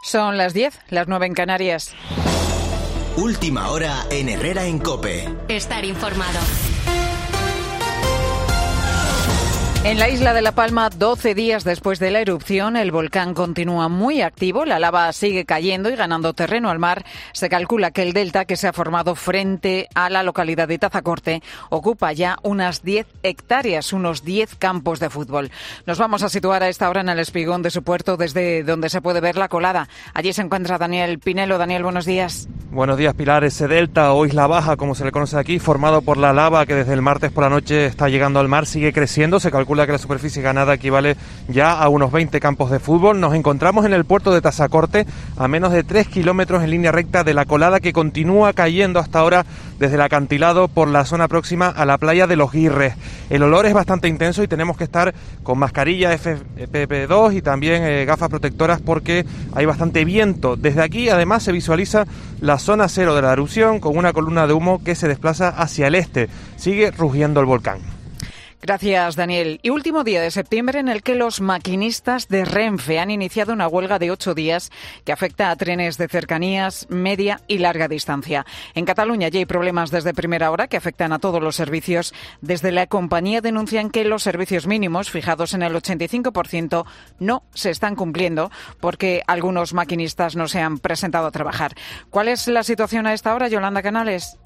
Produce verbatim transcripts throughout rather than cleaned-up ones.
Son las diez, las nueve en Canarias. Última hora en Herrera en COPE. Estar informado. En la isla de La Palma, doce días después de la erupción, el volcán continúa muy activo, la lava sigue cayendo y ganando terreno al mar. Se calcula que el delta que se ha formado frente a la localidad de Tazacorte ocupa ya unas diez hectáreas, unos diez campos de fútbol. Nos vamos a situar a esta hora en el espigón de su puerto, desde donde se puede ver la colada. Allí se encuentra Daniel Pinelo. Daniel, buenos días. Buenos días, Pilar. Ese delta o isla baja, como se le conoce aquí, formado por la lava que desde el martes por la noche está llegando al mar, sigue creciendo. Se calcula que la superficie ganada equivale ya a unos veinte campos de fútbol. Nos encontramos en el puerto de Tazacorte, a menos de tres kilómetros en línea recta de la colada que continúa cayendo hasta ahora desde el acantilado por la zona próxima a la playa de Los Guirres. El olor es bastante intenso y tenemos que estar con mascarilla F P P dos y también eh, gafas protectoras porque hay bastante viento. Desde aquí además se visualiza la zona cero de la erupción con una columna de humo que se desplaza hacia el este. Sigue rugiendo el volcán. Gracias, Daniel. Y último día de septiembre en el que los maquinistas de Renfe han iniciado una huelga de ocho días que afecta a trenes de cercanías, media y larga distancia. En Cataluña ya hay problemas desde primera hora que afectan a todos los servicios. Desde la compañía denuncian que los servicios mínimos, fijados en el ochenta y cinco por ciento, no se están cumpliendo porque algunos maquinistas no se han presentado a trabajar. ¿Cuál es la situación a esta hora, Yolanda Canales?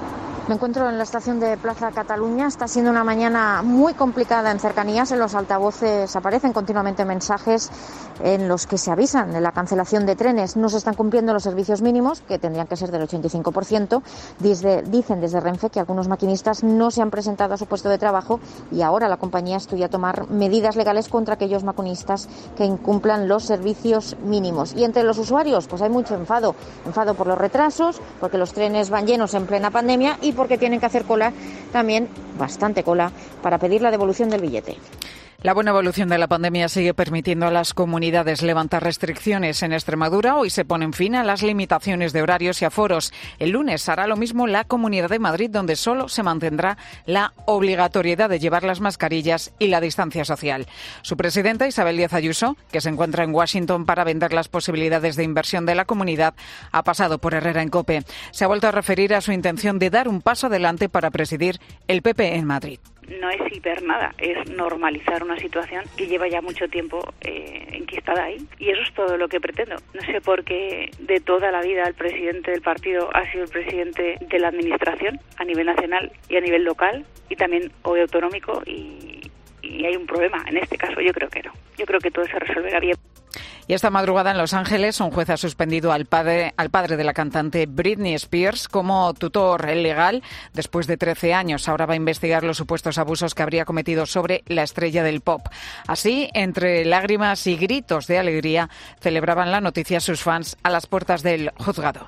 Me encuentro en la estación de Plaza Cataluña. Está siendo una mañana muy complicada en cercanías. En los altavoces aparecen continuamente mensajes en los que se avisan de la cancelación de trenes. No se están cumpliendo los servicios mínimos, que tendrían que ser del ochenta y cinco por ciento. Desde, dicen desde Renfe que algunos maquinistas no se han presentado a su puesto de trabajo y ahora la compañía estudia tomar medidas legales contra aquellos maquinistas que incumplan los servicios mínimos. Y entre los usuarios, pues hay mucho enfado. Enfado por los retrasos, porque los trenes van llenos en plena pandemia y porque tienen que hacer cola, también bastante cola, para pedir la devolución del billete. La buena evolución de la pandemia sigue permitiendo a las comunidades levantar restricciones. En Extremadura hoy se ponen fin a las limitaciones de horarios y aforos. El lunes hará lo mismo la Comunidad de Madrid, donde solo se mantendrá la obligatoriedad de llevar las mascarillas y la distancia social. Su presidenta, Isabel Díaz Ayuso, que se encuentra en Washington para vender las posibilidades de inversión de la comunidad, ha pasado por Herrera en COPE. Se ha vuelto a referir a su intención de dar un paso adelante para presidir el P P en Madrid. No es hiper nada, es normalizar una situación que lleva ya mucho tiempo eh, enquistada ahí. Y eso es todo lo que pretendo. No sé por qué de toda la vida el presidente del partido ha sido el presidente de la administración a nivel nacional y a nivel local y también hoy autonómico y, y hay un problema. En este caso yo creo que no. Yo creo que todo se resolverá bien. Y esta madrugada en Los Ángeles, un juez ha suspendido al padre, al padre de la cantante Britney Spears como tutor legal después de trece años. Ahora va a investigar los supuestos abusos que habría cometido sobre la estrella del pop. Así, entre lágrimas y gritos de alegría, celebraban la noticia sus fans a las puertas del juzgado.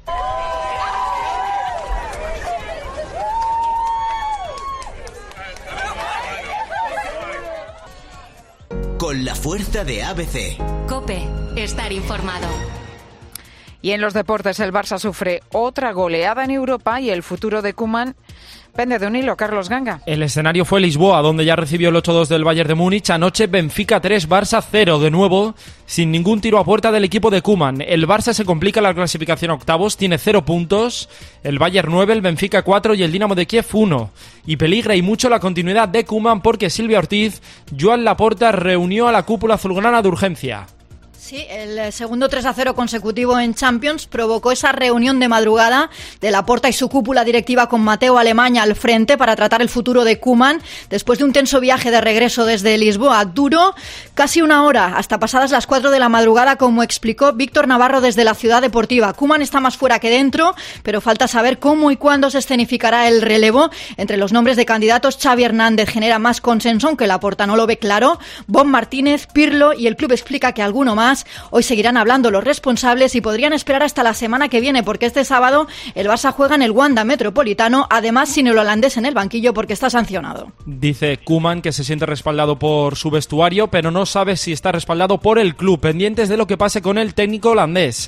Con la fuerza de A B C. COPE, estar informado. Y en los deportes, el Barça sufre otra goleada en Europa y el futuro de Koeman pende de un hilo. Carlos Ganga. El escenario fue Lisboa, donde ya recibió el ocho dos del Bayern de Múnich. Anoche Benfica tres, Barça cero. De nuevo, sin ningún tiro a puerta del equipo de Koeman. El Barça se complica la clasificación a octavos, tiene cero puntos. El Bayern nueve, el Benfica cuatro y el Dinamo de Kiev uno. Y peligra y mucho la continuidad de Koeman porque Silvia Ortiz, Joan Laporta reunió a la cúpula azulgrana de urgencia. Sí, el segundo tres a cero consecutivo en Champions provocó esa reunión de madrugada de Laporta y su cúpula directiva con Mateo Alemanya al frente para tratar el futuro de Koeman después de un tenso viaje de regreso desde Lisboa. Duró casi una hora, hasta pasadas las cuatro de la madrugada, como explicó Víctor Navarro desde la Ciudad Deportiva. Koeman está más fuera que dentro, pero falta saber cómo y cuándo se escenificará el relevo. Entre los nombres de candidatos, Xavi Hernández genera más consenso, aunque Laporta no lo ve claro. Bob Martínez, Pirlo y el club explica que alguno más. Hoy seguirán hablando los responsables y podrían esperar hasta la semana que viene, porque este sábado el Barça juega en el Wanda Metropolitano, además sin el holandés en el banquillo porque está sancionado. Dice Koeman que se siente respaldado por su vestuario, pero no sabe si está respaldado por el club, pendientes de lo que pase con el técnico holandés.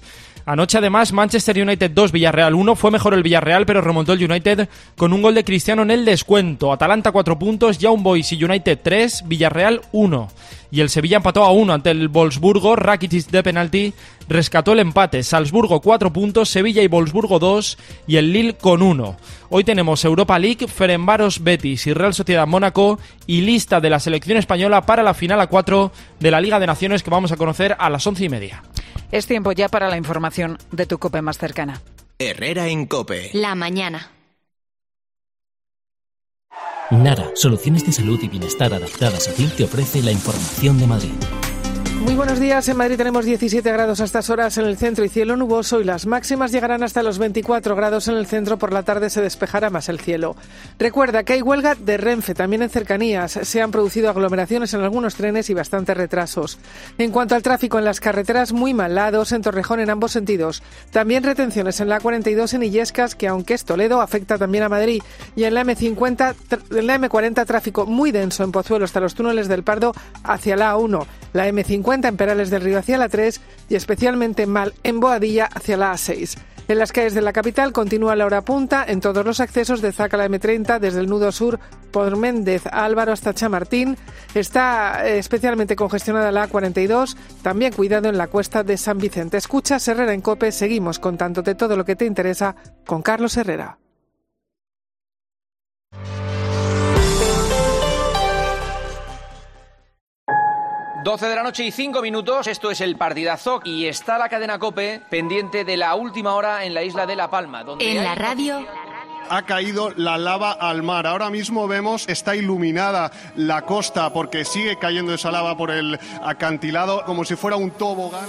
Anoche además Manchester United dos, Villarreal uno, fue mejor el Villarreal pero remontó el United con un gol de Cristiano en el descuento. Atalanta cuatro puntos, Young Boys y United tres, Villarreal uno. Y el Sevilla empató a uno ante el Wolfsburgo, Rakitic de penalti rescató el empate. Salzburgo cuatro puntos, Sevilla y Wolfsburgo dos y el Lille con uno. Hoy tenemos Europa League, Ferencváros Betis y Real Sociedad Mónaco y lista de la selección española para la final a cuatro de la Liga de Naciones que vamos a conocer a las once y media. Es tiempo ya para la información de tu COPE más cercana. Herrera en COPE. La mañana. Nara, soluciones de salud y bienestar adaptadas a ti, te ofrece la información de Madrid. Muy buenos días. En Madrid tenemos diecisiete grados a estas horas en el centro y cielo nuboso, y las máximas llegarán hasta los veinticuatro grados en el centro. Por la tarde se despejará más el cielo. Recuerda que hay huelga de Renfe, también en cercanías. Se han producido aglomeraciones en algunos trenes y bastantes retrasos. En cuanto al tráfico en las carreteras, muy mal, la A dos en Torrejón en ambos sentidos. También retenciones en la A cuarenta y dos en Illescas, que aunque es Toledo, afecta también a Madrid. Y en la eme cincuenta, en la eme cuarenta, tráfico muy denso en Pozuelo hasta los túneles del Pardo hacia la A uno. La eme cincuenta en Perales del Río hacia la tres y especialmente mal en Boadilla hacia la A seis. En las calles de la capital continúa la hora punta en todos los accesos de Zaca a la eme treinta, desde el nudo sur por Méndez a Álvaro hasta Chamartín. Está especialmente congestionada la A cuarenta y dos, también cuidado en la cuesta de San Vicente. Escuchas Herrera en COPE, seguimos contándote todo lo que te interesa con Carlos Herrera. doce de la noche y cinco minutos, esto es el partidazo y está la cadena COPE pendiente de la última hora en la isla de La Palma. Donde en hay... la radio... Ha caído la lava al mar. Ahora mismo vemos, está iluminada la costa porque sigue cayendo esa lava por el acantilado como si fuera un tobogán.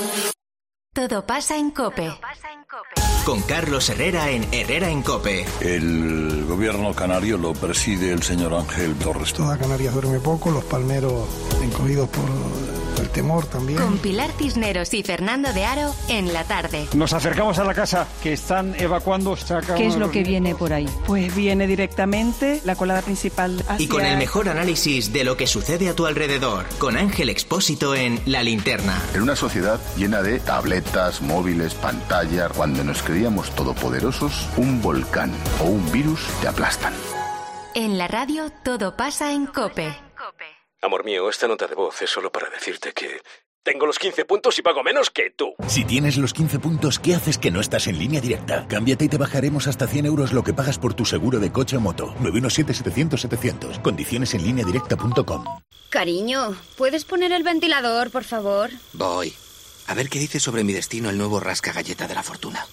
Todo pasa en COPE. Con Carlos Herrera en Herrera en COPE. El gobierno canario lo preside el señor Ángel Torres. Toda Canarias duerme poco, los palmeros encogidos por el temor también. Con Pilar Cisneros y Fernando de Aro en la tarde. Nos acercamos a la casa que están evacuando. ¿Qué es lo que viene por ahí? Pues viene directamente la colada principal hacia... Y con el mejor análisis de lo que sucede a tu alrededor, con Ángel Expósito en La Linterna. En una sociedad llena de tabletas, móviles, pantallas, cuando nos creíamos todopoderosos, un volcán o un virus te aplastan. En la radio todo pasa en COPE. Amor mío, esta nota de voz es solo para decirte que tengo los quince puntos y pago menos que tú. Si tienes los quince puntos, ¿qué haces que no estás en Línea Directa? Cámbiate y te bajaremos hasta cien euros lo que pagas por tu seguro de coche o moto. nueve uno siete, setecientos, setecientos. Condiciones en línea directa punto com. Cariño, ¿puedes poner el ventilador, por favor? Voy. A ver qué dice sobre mi destino el nuevo rasca galleta de la fortuna.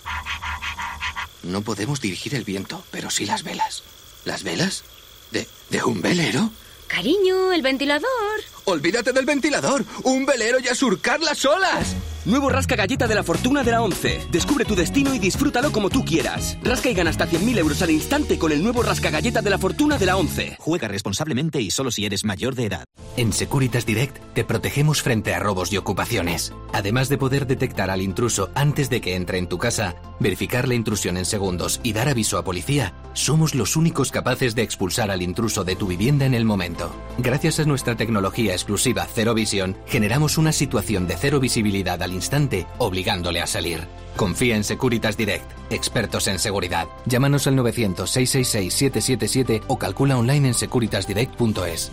No podemos dirigir el viento, pero sí las velas. ¿Las velas? ¿De, de un velero? Cariño, el ventilador. Olvídate del ventilador. Un velero y a surcar las olas. Nuevo rasca galleta de la fortuna de la once. Descubre tu destino y disfrútalo como tú quieras. Rasca y gana hasta cien mil euros al instante con el nuevo rasca galleta de la fortuna de la once. Juega responsablemente y solo si eres mayor de edad. En Securitas Direct te protegemos frente a robos y ocupaciones. Además de poder detectar al intruso antes de que entre en tu casa, verificar la intrusión en segundos y dar aviso a policía, somos los únicos capaces de expulsar al intruso de tu vivienda en el momento. Gracias a nuestra tecnología exclusiva Cero Visión, generamos una situación de cero visibilidad al instante, obligándole a salir. Confía en Securitas Direct, expertos en seguridad. Llámanos al novecientos, seiscientos sesenta y seis, siete siete siete o calcula online en securitas direct punto es.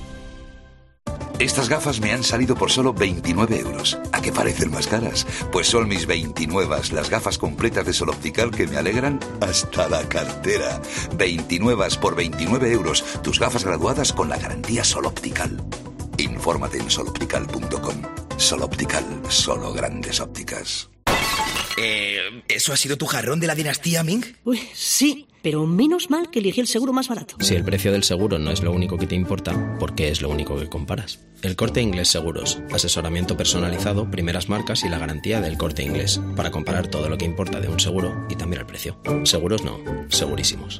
Estas gafas me han salido por solo veintinueve euros. ¿A qué parecen más caras? Pues son mis veintinuevas, las gafas completas de Sol Optical que me alegran hasta la cartera. veintinuevas por veintinueve euros. Tus gafas graduadas con la garantía Sol Optical. Infórmate en sol optical punto com. Sol Optical, solo grandes ópticas. Eh, ¿Eso ha sido tu jarrón de la dinastía Ming? Uy, sí, pero menos mal que elegí el seguro más barato. Si el precio del seguro no es lo único que te importa, ¿por qué es lo único que comparas? El Corte Inglés Seguros. Asesoramiento personalizado, primeras marcas y la garantía del Corte Inglés. Para comparar todo lo que importa de un seguro y también el precio. Seguros no, segurísimos.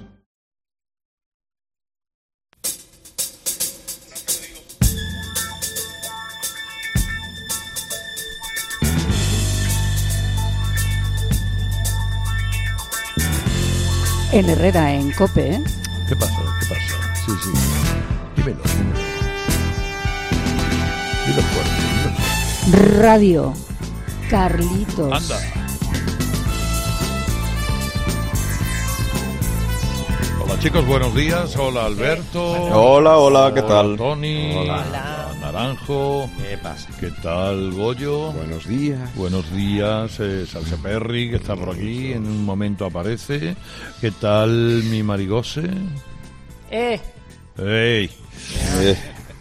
En Herrera, en COPE, ¿eh? ¿Qué pasó? ¿Qué pasó? Sí, sí. Dímelo, dímelo. Dilo fuerte, dilo fuerte. Radio. Carlitos. Anda. Hola chicos, buenos días. Hola Alberto. Hola, hola, ¿qué tal? Hola Tony. Hola. Hola Naranjo. ¿Qué pasa? ¿Qué tal Goyo? Buenos días. Buenos días, eh, Salsa Perry, que está por aquí, en un momento aparece. ¿Qué tal mi Marigose? Eh. ¡Ey! Eh.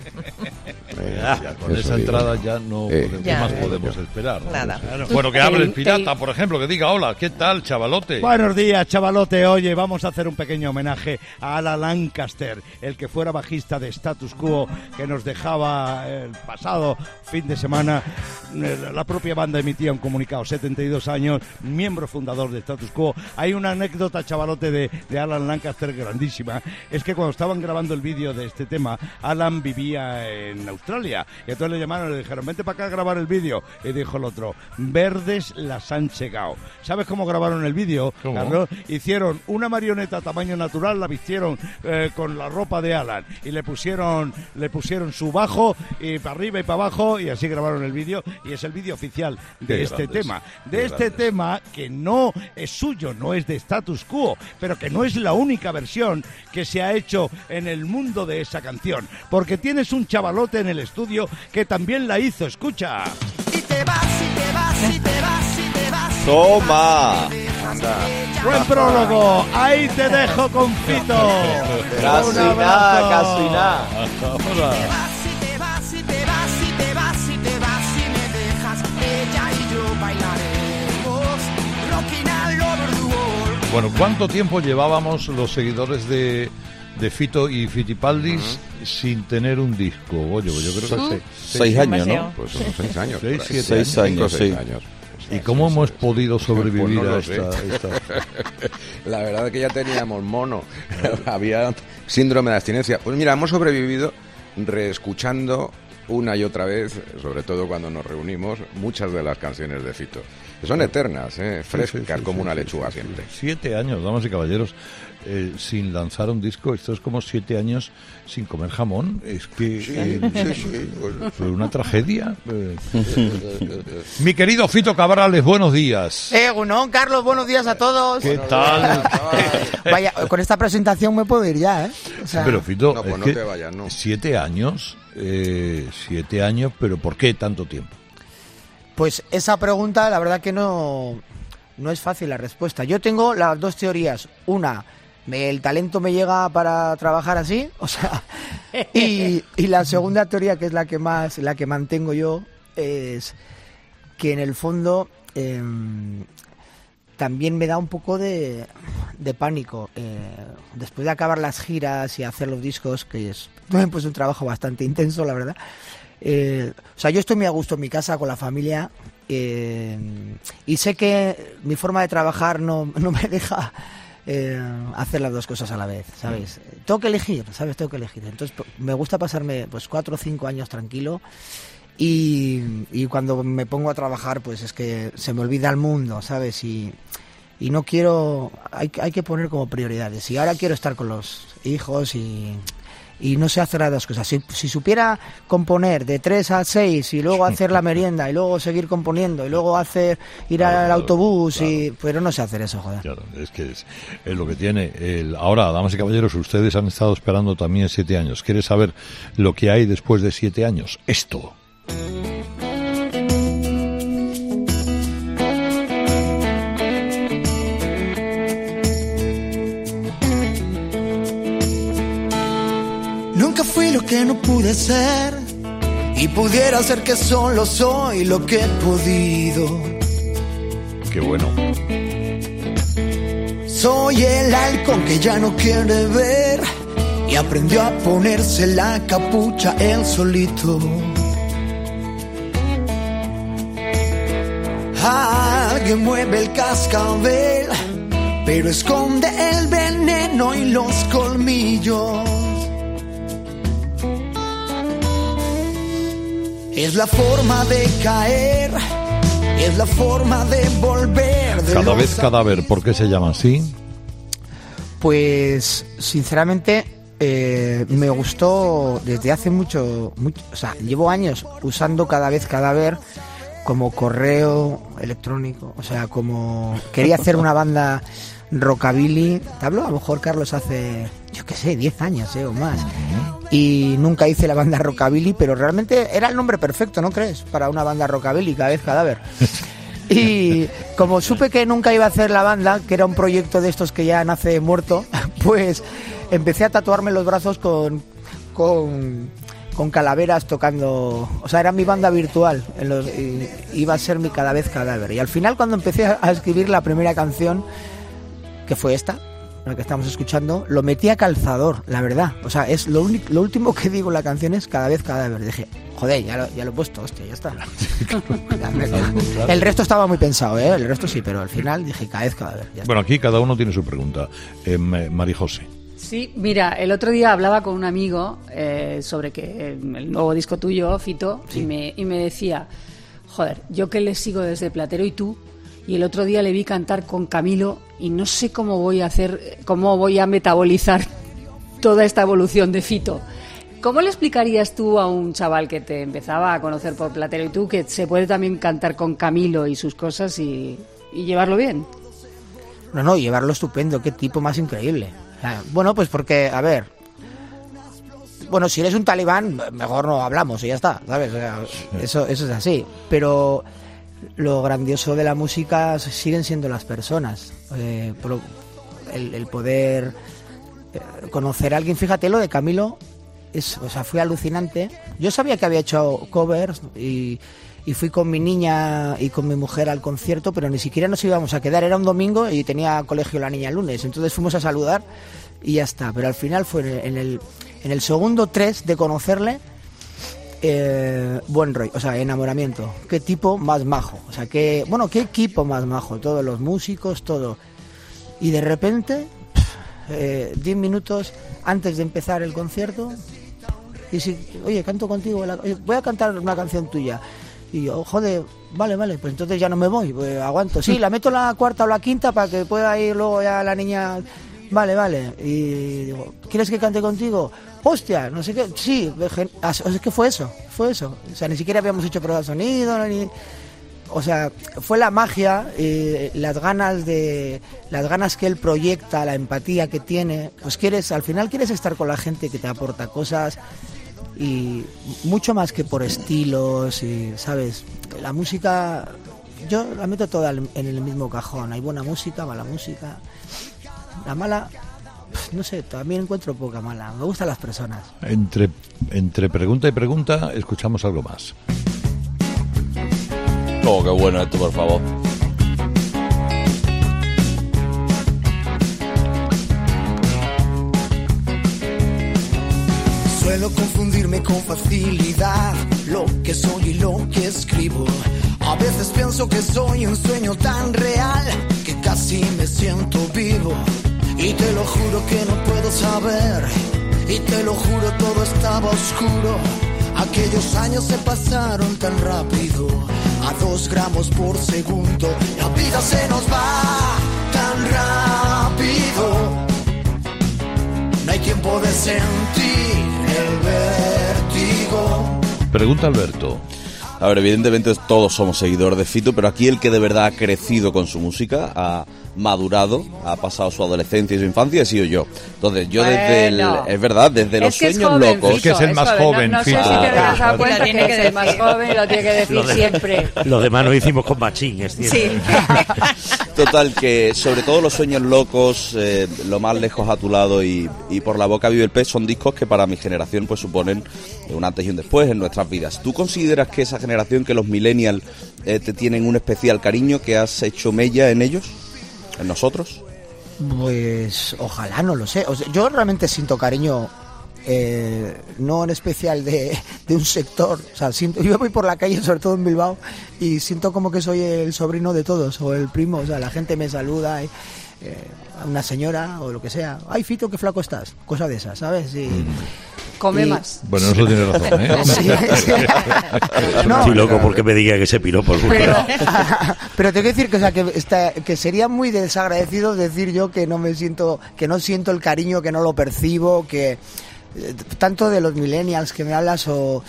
Ya, ya, con esa entrada ya no eh, podemos, ya, ¿qué más eh, podemos esperar? Nada. Claro. Bueno, que hable el pirata, por ejemplo, que diga hola, ¿qué tal, chavalote? Buenos días, chavalote. Oye, vamos a hacer un pequeño homenaje a Alan Lancaster, el que fuera bajista de Status Quo, que nos dejaba el pasado fin de semana. La propia banda emitía un comunicado, setenta y dos años, miembro fundador de Status Quo. Hay una anécdota, chavalote, de, de Alan Lancaster grandísima. Es que cuando estaban grabando el vídeo de este tema, Alan vivía en Australia. Y entonces le llamaron y le dijeron, vente para acá a grabar el vídeo. Y dijo el otro, verdes las han chegao. ¿Sabes cómo grabaron el vídeo, Carlos? Hicieron una marioneta a tamaño natural, la vistieron eh, con la ropa de Alan y le pusieron le pusieron su bajo y para arriba y para abajo y así grabaron el vídeo y es el vídeo oficial de Qué este grandes, tema. De qué este grandes. tema que no es suyo, no es de Status Quo, pero que no es la única versión que se ha hecho en el mundo de esa canción, porque tienes un chavalote en el estudio que también la hizo, escucha. Y te vas, y te vas, y te vas, y te vas. ¡Toma! Anda. Buen prólogo, ahí te dejo con Fito. Casi Un nada, abrazo. casi nada. Hola. Y te vas, y te vas, y te vas, y te vas, y me dejas. Ella y yo bailaremos. Rocking all over the world. Bueno, ¿cuánto tiempo llevábamos los seguidores de, de Fito y Fitipaldis uh-huh. sin tener un disco? Oye, yo creo que Uh-huh. seis, Seis años, ¿no? Pues son seis años. Seis, por ahí. siete Seis años. años, Cinco, sí. seis años. ¿Y cómo hemos podido sobrevivir Pues no lo a esta, sé. esta... La verdad es que ya teníamos mono. Había síndrome de abstinencia. Pues mira, hemos sobrevivido reescuchando una y otra vez, sobre todo cuando nos reunimos, muchas de las canciones de Fito. Que son eternas, ¿eh? Frescas, Sí, sí, sí, como sí, una sí, lechuga sí, sí. siempre. Siete años, damas y caballeros, eh, sin lanzar un disco. Esto es como siete años sin comer jamón. Es que Sí, eh, sí, sí. fue una tragedia. Eh, Mi querido Fito Cabrales, buenos días. Eh, Gunón, Carlos, buenos días a todos. ¿Qué tal? Vaya, con esta presentación me puedo ir ya, ¿eh? O sea, Pero Fito, No, pues es no que te vayas, no. siete años, eh, siete años, pero ¿por qué tanto tiempo? pues esa pregunta, la verdad que no, no es fácil la respuesta. Yo tengo las dos teorías. Una, me- el talento me llega para trabajar así, o sea, y, y la segunda teoría, que es la que más, la que mantengo yo, es que en el fondo eh, también me da un poco de, de pánico. Eh, después de acabar las giras y hacer los discos, que es pues un trabajo bastante intenso, la verdad. Eh, o sea, yo estoy muy a gusto en mi casa con la familia eh, y sé que mi forma de trabajar no, no me deja eh, hacer las dos cosas a la vez, ¿sabes? Tengo que elegir, ¿sabes? Tengo que elegir. Entonces, p- me gusta pasarme pues cuatro o cinco años tranquilo. Y, y cuando me pongo a trabajar, pues es que se me olvida el mundo, ¿sabes? Y, y no quiero... Hay, que- hay que poner como prioridades. Y ahora quiero estar con los hijos y, y no sé hacer las dos cosas. Si, si supiera componer de tres a seis y luego hacer la merienda y luego seguir componiendo y luego hacer ir Claro, al claro, autobús, claro. y pero no sé hacer eso, joder. Claro, es que es, es lo que tiene. El, ahora, damas y caballeros, ustedes han estado esperando también siete años. ¿Quieres saber lo que hay después de siete años? Esto. Nunca fui lo que no pude ser y pudiera ser que solo soy lo que he podido. Qué bueno. Soy el halcón que ya no quiere ver y aprendió a ponerse la capucha él solito. Alguien mueve el cascabel, pero esconde el veneno y los colmillos. Es la forma de caer, es la forma de volver. De Cada los vez cadáver, ¿por qué se llama así? Pues, sinceramente, eh, me gustó desde hace mucho, mucho, o sea, llevo años usando cada vez cadáver como correo electrónico, o sea, como quería hacer una banda rockabilly, te hablo a lo mejor, Carlos, hace, yo qué sé, diez años eh, o más, y nunca hice la banda rockabilly, pero realmente era el nombre perfecto, ¿no crees? Para una banda rockabilly, Cabez Cadáver. Y como supe que nunca iba a hacer la banda, que era un proyecto de estos que ya nace muerto, pues empecé a tatuarme los brazos con con, con calaveras tocando, o sea, era mi banda virtual, en los, y, iba a ser mi Cabez Cadáver. Y al final, cuando empecé a escribir la primera canción, que fue esta, la que estamos escuchando, lo metí a calzador, la verdad. O sea, es lo, único, lo último que digo en la canción es Cabez Cadáver. Dije, joder, ya lo, ya lo he puesto, hostia, ya está. El resto estaba muy pensado, ¿eh? El resto sí, pero al final dije Cabez Cadáver. Ya bueno, aquí cada uno tiene su pregunta. Eh, María José. Sí, mira, el otro día hablaba con un amigo eh, sobre que el nuevo disco tuyo, Fito, sí. y, me, y me decía, joder, yo que le sigo desde Platero y tú, y el otro día le vi cantar con Camilo y no sé cómo voy a hacer, cómo voy a metabolizar toda esta evolución de Fito. ¿Cómo le explicarías tú a un chaval que te empezaba a conocer por Platero y tú que se puede también cantar con Camilo y sus cosas y, y llevarlo bien? No, no, llevarlo estupendo, qué tipo más increíble. Bueno, pues porque, a ver, bueno, si eres un talibán, mejor no hablamos y ya está, ¿sabes? O sea, eso, eso es así. Pero lo grandioso de la música siguen siendo las personas. Eh, el, el poder conocer a alguien, fíjate, lo de Camilo, es, o sea, fue alucinante. Yo sabía que había hecho covers y... y fui con mi niña y con mi mujer al concierto, pero ni siquiera nos íbamos a quedar, era un domingo y tenía colegio la niña el lunes, entonces fuimos a saludar y ya está, pero al final fue en el, en el segundo tres de conocerle, eh, buen rollo, o sea, enamoramiento, qué tipo más majo, o sea, qué, bueno, qué equipo más majo, todos los músicos, todo, y de repente, eh, diez minutos antes de empezar el concierto, y si, oye, canto contigo, voy a cantar una canción tuya. Y yo, joder, vale, vale, pues entonces ya no me voy, pues aguanto. Sí, la meto la cuarta o la quinta para que pueda ir luego ya la niña. Vale, vale. Y digo, ¿quieres que cante contigo? Hostia, no sé qué. Sí, es que fue eso, fue eso. O sea, ni siquiera habíamos hecho prueba de sonido, ni... O sea, fue la magia, eh, las ganas de, las ganas que él proyecta, la empatía que tiene. Pues quieres, al final quieres estar con la gente que te aporta cosas. Y mucho más que por estilos y, ¿sabes? La música, yo la meto toda en el mismo cajón. Hay buena música, mala música. La mala, no sé, también encuentro poca mala. Me gustan las personas. Entre, entre pregunta y pregunta, escuchamos algo más. Oh, qué bueno esto, por favor. Suelo confundirme con facilidad lo que soy y lo que escribo. A veces pienso que soy un sueño tan real que casi me siento vivo. Y te lo juro que no puedo saber, y te lo juro todo estaba oscuro. Aquellos años se pasaron tan rápido, a dos gramos por segundo. La vida se nos va tan rápido, no hay tiempo de sentir el vértigo. Pregunta Alberto. A ver, evidentemente todos somos seguidores de Fito, pero aquí el que de verdad ha crecido con su música, ha madurado, ha pasado su adolescencia y su infancia, he sido yo. Entonces yo bueno, desde el... Es verdad, desde los sueños joven, locos... Fito, que es el más es joven, no, no Fito. No sé si te das ah, cuenta que, que es el más joven y lo tiene que decir lo de, siempre. Lo demás lo hicimos con Machín, es cierto. Sí. Total, que sobre todo los sueños locos, eh, lo más lejos a tu lado y, y por la boca vive el pez, son discos que para mi generación pues suponen un antes y un después en nuestras vidas. ¿Tú consideras que esa generación, que los millennials eh, te tienen un especial cariño, que has hecho mella en ellos, en nosotros? Pues ojalá, no lo sé. O sea, yo realmente siento cariño, eh, no en especial de, de un sector. O sea, siento, yo voy por la calle, sobre todo en Bilbao, y siento como que soy el sobrino de todos o el primo. O sea, la gente me saluda, y, eh, a una señora o lo que sea. Ay, Fito, qué flaco estás. Cosa de esas, ¿sabes? Y, come y... más. Bueno, eso tiene razón, ¿eh? Sí, sí. No, estoy loco porque me diga que se piropo. Pero, pero tengo que decir que, o sea, que, está, que sería muy desagradecido decir yo que no me siento, que no siento el cariño, que no lo percibo, que eh, tanto de los millennials que me hablas o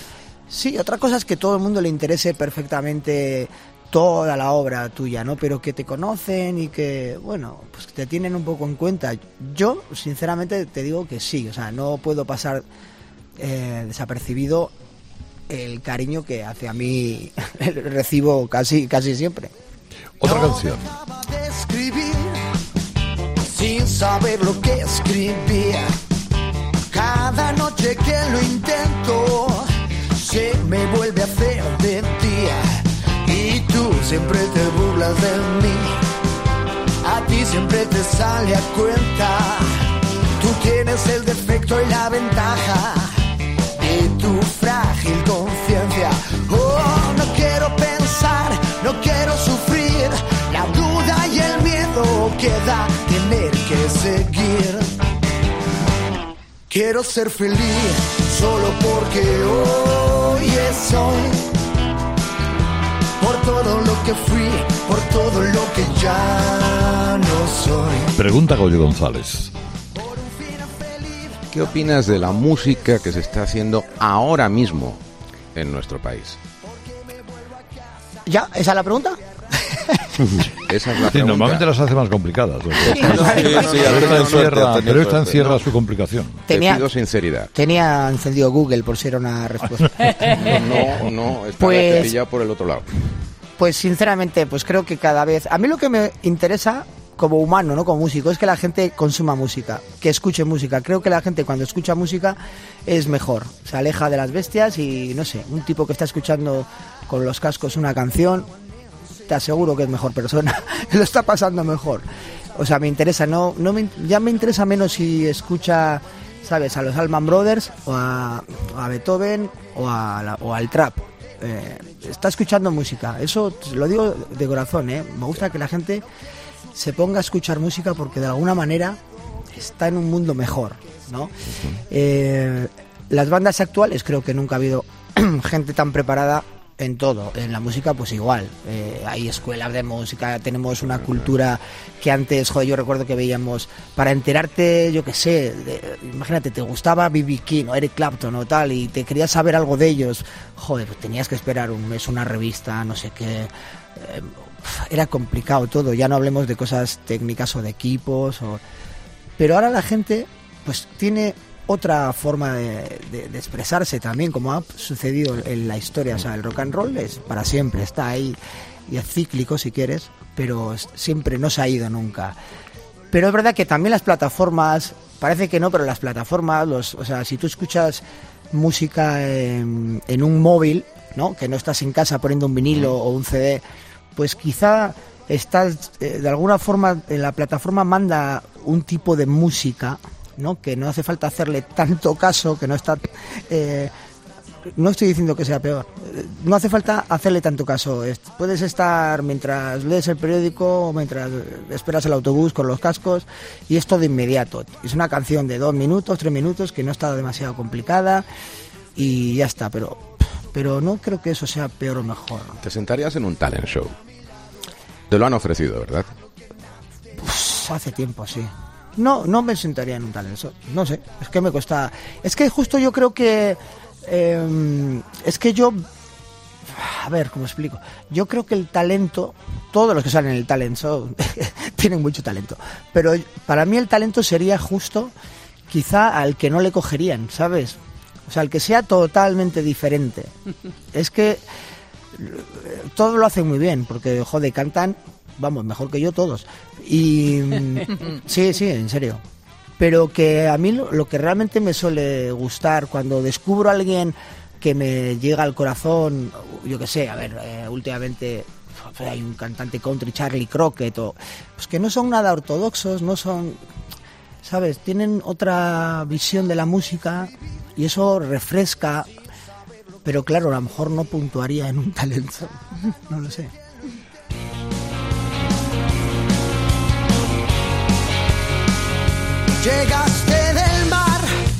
Sí, otra cosa es que todo el mundo le interese perfectamente toda la obra tuya, ¿no? Pero que te conocen y que, bueno, pues te tienen un poco en cuenta. Yo, sinceramente, te digo que sí, o sea, no puedo pasar eh, desapercibido el cariño que hacia mí recibo casi, casi siempre. Otra canción. De escribir, sin saber lo que escribía. Cada noche que lo intento, se me vuelve a hacer de día. Y tú siempre te burlas de mí, a ti siempre te sale a cuenta. Tú tienes el defecto y la ventaja de tu frágil conciencia. Oh, no quiero pensar, no quiero sufrir, la duda y el miedo que da tener que seguir. Quiero ser feliz solo porque hoy es hoy. Por todo lo que fui, por todo lo que ya no soy. Pregunta Goyo González. ¿Qué opinas de la música que se está haciendo ahora mismo en nuestro país? ¿Ya? ¿Esa es la pregunta? Esa es la Sí, pregunta. normalmente las hace más complicadas. ¿No? Sí, pero, sí, pero sí, esta tenido encierra, suerte, pero tenido esta suerte. encierra No. su complicación. Tenía- Te pido sinceridad. Tenía encendido Google por si era una respuesta. No, no, está Pues- te pilla por el otro lado. Pues sinceramente, pues creo que cada vez... A mí lo que me interesa como humano, no como músico, es que la gente consuma música, que escuche música. Creo que la gente cuando escucha música es mejor, se aleja de las bestias y no sé, un tipo que está escuchando con los cascos una canción, te aseguro que es mejor persona, lo está pasando mejor. O sea, me interesa, no, no me, ya me interesa menos si escucha, ¿sabes?, a los Allman Brothers o a, o a Beethoven o, a la- o al trap. Eh, está escuchando música, eso lo digo de corazón, ¿eh? Me gusta que la gente se ponga a escuchar música porque de alguna manera está en un mundo mejor, ¿no? Eh, las bandas actuales creo que nunca ha habido gente tan preparada en todo, en la música pues igual, eh, hay escuelas de música, tenemos una cultura que antes, joder, yo recuerdo que veíamos, para enterarte, yo qué sé, de- imagínate, te gustaba B B King o Eric Clapton o tal y te querías saber algo de ellos, joder, pues tenías que esperar un mes, una revista, no sé qué, eh, era complicado todo, ya no hablemos de cosas técnicas o de equipos, o... pero ahora la gente pues tiene otra forma de, de- de expresarse también, como ha sucedido en la historia. O sea, el rock and roll es para siempre, está ahí y es cíclico si quieres, pero es- siempre no se ha ido nunca. Pero es verdad que también las plataformas, parece que no, pero las plataformas, los, o sea, si tú escuchas música en, en un móvil, ¿no?, que no estás en casa poniendo un vinilo o un C D, pues quizá estás, eh, de alguna forma, en la plataforma manda un tipo de música, ¿no?, que no hace falta hacerle tanto caso, que no está... eh, no estoy diciendo que sea peor, eh, no hace falta hacerle tanto caso. Es- Puedes estar mientras lees el periódico o mientras esperas el autobús con los cascos y es todo inmediato. Es una canción de dos minutos, tres minutos, que no está demasiado complicada y ya está, pero, pero no creo que eso sea peor o mejor. Te sentarías en un talent show. Te lo han ofrecido, ¿verdad? Pues, hace tiempo, sí. No, no me sentaría en un talent show. No sé, es que me cuesta... Es que justo yo creo que... eh, es que yo... A ver, ¿cómo explico? Yo creo que el talento... Todos los que salen en el talent show tienen mucho talento. Pero para mí el talento sería justo quizá al que no le cogerían, ¿sabes? O sea, al que sea totalmente diferente. Es que... todo lo hacen muy bien, porque, joder, cantan, vamos, mejor que yo todos. Y sí, sí, en serio. Pero que a mí lo, lo que realmente me suele gustar cuando descubro a alguien que me llega al corazón, yo qué sé, a ver, eh, últimamente hay un cantante country, Charlie Crockett, o, pues que no son nada ortodoxos, no son, ¿sabes? Tienen otra visión de la música y eso refresca. Pero claro, a lo mejor no puntuaría en un talento. No lo sé. Llegaste del mar,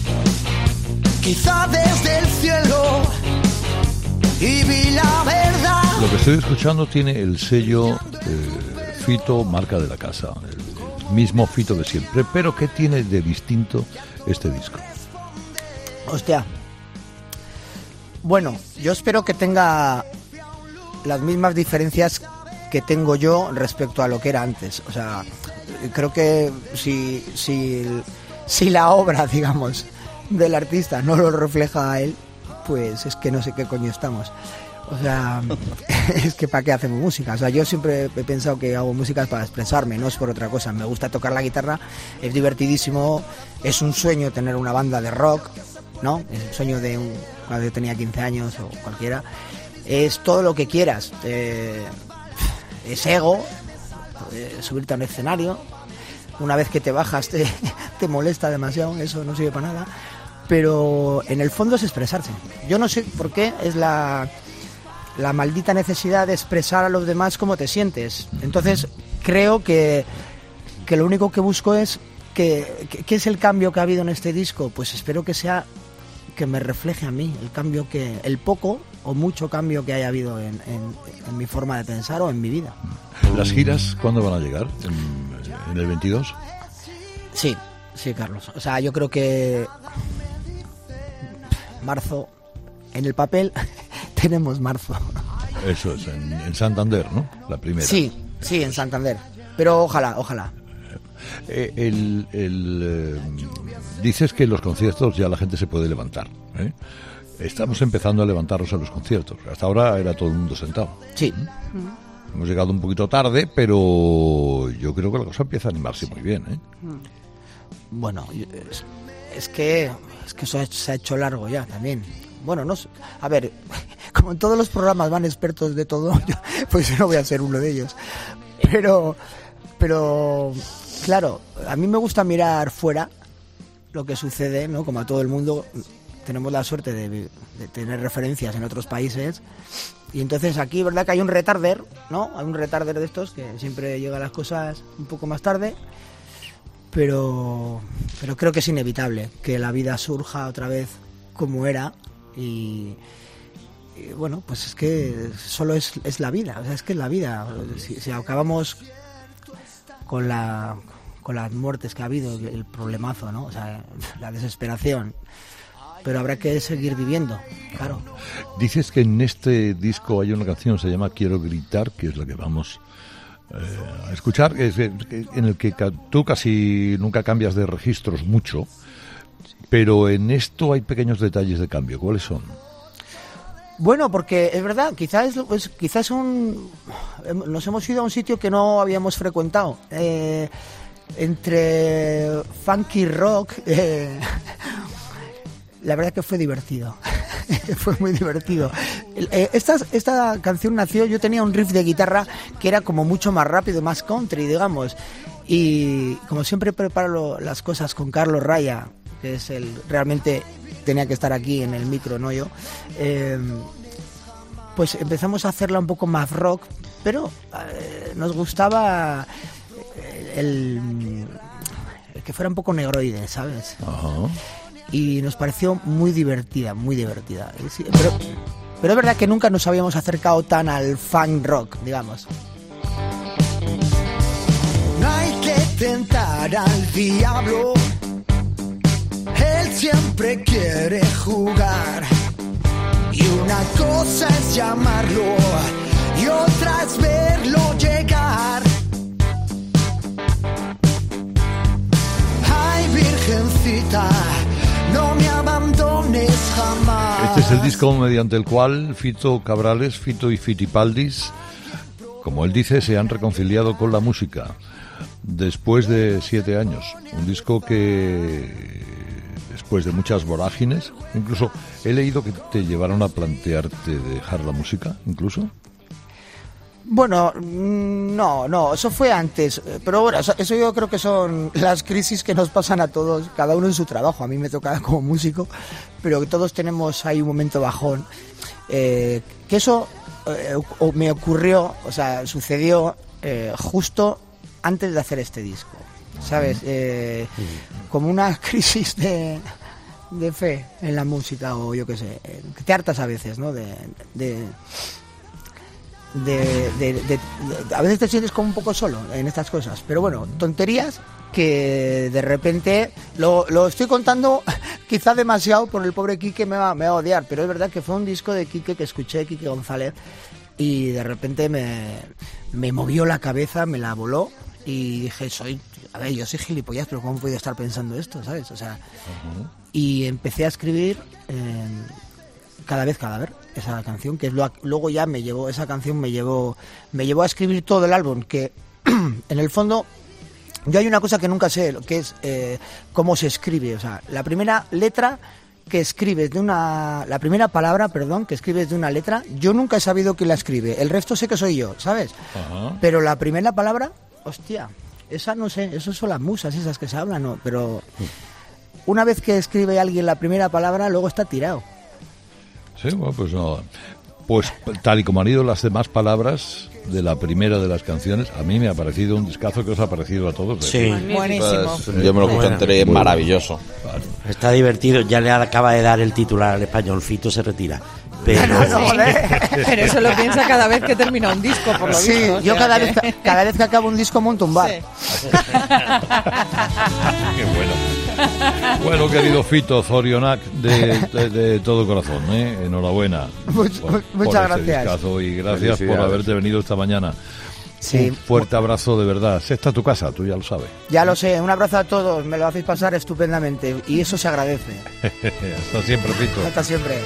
quizá desde el cielo, y vi la verdad. Lo que estoy escuchando tiene el sello eh, Fito, marca de la casa, el mismo Fito de siempre. Pero ¿qué tiene de distinto este disco? Hostia. Bueno, yo espero que tenga las mismas diferencias que tengo yo respecto a lo que era antes. O sea, creo que si, si, si la obra, digamos, del artista no lo refleja a él, pues es que no sé qué coño estamos. O sea, es que ¿para qué hacemos música? O sea, yo siempre he pensado que hago música para expresarme, no es por otra cosa. Me gusta tocar la guitarra, es divertidísimo, es un sueño tener una banda de rock, ¿no? Es un sueño de un, cuando yo tenía quince años o cualquiera. Es todo lo que quieras. Eh, es ego, eh, subirte a un escenario. Una vez que te bajas te, te molesta demasiado, eso no sirve para nada. Pero en el fondo es expresarse. Yo no sé por qué es la, la maldita necesidad de expresar a los demás cómo te sientes. Entonces creo que, que lo único que busco es que, que, ¿qué es el cambio que ha habido en este disco? Pues espero que sea que me refleje a mí el cambio que, el poco o mucho cambio que haya habido en, en, en mi forma de pensar o en mi vida. ¿Las giras cuándo van a llegar? ¿En, en el veintidós? Sí, sí, Carlos. O sea, yo creo que marzo, en el papel tenemos marzo. Eso es, en, en Santander, ¿no? La primera. Sí, sí, en Santander. Pero ojalá, ojalá. Eh, el, el, eh, dices que en los conciertos ya la gente se puede levantar, ¿eh? Estamos empezando a levantarnos en los conciertos. Hasta ahora era todo el mundo sentado. Sí. ¿Mm? Hemos llegado un poquito tarde, pero yo creo que la cosa empieza a animarse muy bien, ¿eh? Bueno, es, es que es que eso se ha hecho largo ya también. Bueno, no sé. A ver, como en todos los programas van expertos de todo, yo, pues yo no voy a ser uno de ellos. Pero, pero, claro, a mí me gusta mirar fuera lo que sucede, ¿no? Como a todo el mundo, tenemos la suerte de, de tener referencias en otros países. Y entonces aquí, ¿verdad? Que hay un retarder, ¿no? Hay un retarder de estos que siempre llega a las cosas un poco más tarde. Pero, pero creo que es inevitable que la vida surja otra vez como era. Y, y bueno, pues es que solo es, es la vida. O sea, es que es la vida. Si, si acabamos con la con las muertes que ha habido, el problemazo, ¿no? O sea, la desesperación. Pero habrá que seguir viviendo, claro. Dices que en este disco hay una canción que se llama Quiero gritar, que es la que vamos eh, a escuchar, es, en el que tú casi nunca cambias de registros mucho, pero en esto hay pequeños detalles de cambio. ¿Cuáles son? Bueno, porque es verdad, quizás es, quizás un, nos hemos ido a un sitio que no habíamos frecuentado. Eh, entre funky rock... Eh, La verdad que fue divertido, fue muy divertido. Esta, esta canción nació, yo tenía un riff de guitarra que era como mucho más rápido, más country, digamos. Y como siempre preparo lo, las cosas con Carlos Raya, que es el realmente tenía que estar aquí en el micro, no yo, eh, pues empezamos a hacerla un poco más rock, pero eh, nos gustaba el, el que fuera un poco negroide, ¿sabes? Ajá. Y nos pareció muy divertida, muy divertida. Pero, pero es verdad que nunca nos habíamos acercado tan al funk rock, digamos. No hay que tentar al diablo, él siempre quiere jugar. Y una cosa es llamarlo y otra es verlo llegar. Ay, virgencita, no me abandones jamás. Este es el disco mediante el cual Fito Cabrales, Fito y Fitipaldis, como él dice, se han reconciliado con la música después de siete años. Un disco que, después de muchas vorágines, incluso he leído que te llevaron a plantearte dejar la música, incluso. Bueno, no, no, eso fue antes, pero bueno, eso, eso yo creo que son las crisis que nos pasan a todos, cada uno en su trabajo. A mí me toca como músico, pero que todos tenemos ahí un momento bajón. Eh, que eso eh, me ocurrió, o sea, sucedió eh, justo antes de hacer este disco, ¿sabes? Eh, como una crisis de, de fe en la música, o yo qué sé, que te hartas a veces, ¿no? De... de de, de, de, de... A veces te sientes como un poco solo en estas cosas, pero bueno, tonterías que de repente lo, lo estoy contando quizá demasiado por el pobre Quique, me va, me va a odiar, pero es verdad que fue un disco de Quique que escuché, Quique González, y de repente me, me movió la cabeza, me la voló y dije, soy, a ver, yo soy gilipollas, pero ¿cómo he podido estar pensando esto, sabes? O sea, uh-huh. Y empecé a escribir eh, cada vez cadáver, esa canción, que es lo, luego ya me llevó, esa canción me llevó, me llevó a escribir todo el álbum, que en el fondo... Yo hay una cosa que nunca sé, que es eh, cómo se escribe. O sea, la primera letra que escribes de una... La primera palabra, perdón, que escribes de una letra, yo nunca he sabido quién la escribe. El resto sé que soy yo, ¿sabes? Uh-huh. Pero la primera palabra, hostia, esa no sé, eso son las musas esas que se hablan, ¿no? Pero una vez que escribe alguien la primera palabra, luego está tirado. Sí, bueno, pues no... Pues tal y como han ido las demás palabras de la primera de las canciones, a mí me ha parecido un discazo. Que os ha parecido a todos. Sí, buenísimo. Pues, yo me lo escuché entero y es maravilloso. Claro. Está divertido, ya le acaba de dar el titular al español, Fito se retira. Pero, no, no, pero eso lo piensa cada vez que termina un disco, por lo sí, visto. Sí, yo cada vez, cada vez que acabo un disco monto un bar. Sí. Qué bueno. Bueno, querido Fito Zorionak, de, de, de todo corazón, ¿eh? Enhorabuena. Much, por, muchas por este gracias. Discazo, y gracias por haberte venido esta mañana. Sí. Un fuerte abrazo, de verdad. Esta es tu casa, tú ya lo sabes. Ya lo sé, un abrazo a todos, me lo hacéis pasar estupendamente y eso se agradece. Hasta siempre, Fito. Hasta siempre.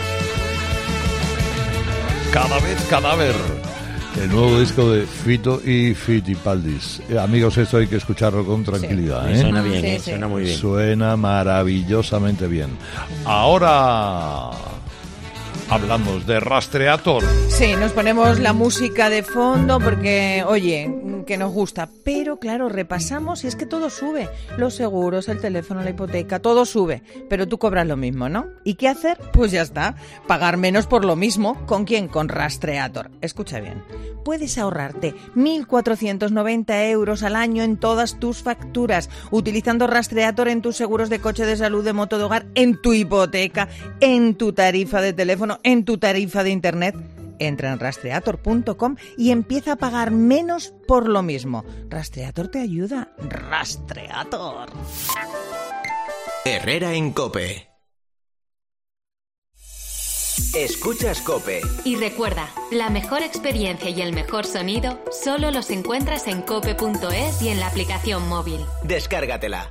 Cada vez cadáver. El nuevo disco de Fito y Fitipaldis. Eh, amigos, esto hay que escucharlo con tranquilidad. Sí. ¿eh? Suena bien, sí, ¿eh? Sí. Suena muy bien. Suena maravillosamente bien. Ahora hablamos de Rastreator. Sí, nos ponemos la música de fondo porque, oye, que nos gusta. Pero claro, repasamos y es que todo sube. Los seguros, el teléfono, la hipoteca, todo sube. Pero tú cobras lo mismo, ¿no? ¿Y qué hacer? Pues ya está. Pagar menos por lo mismo. ¿Con quién? Con Rastreator. Escucha bien. Puedes ahorrarte mil cuatrocientos noventa euros al año en todas tus facturas, utilizando Rastreator en tus seguros de coche, de salud, de moto, de hogar, en tu hipoteca, en tu tarifa de teléfono, en tu tarifa de internet. Entra en rastreator punto com y empieza a pagar menos por lo mismo. Rastreator te ayuda. Rastreator. Herrera en COPE. Escuchas COPE. Y recuerda, la mejor experiencia y el mejor sonido solo los encuentras en cope punto es y en la aplicación móvil. Descárgatela.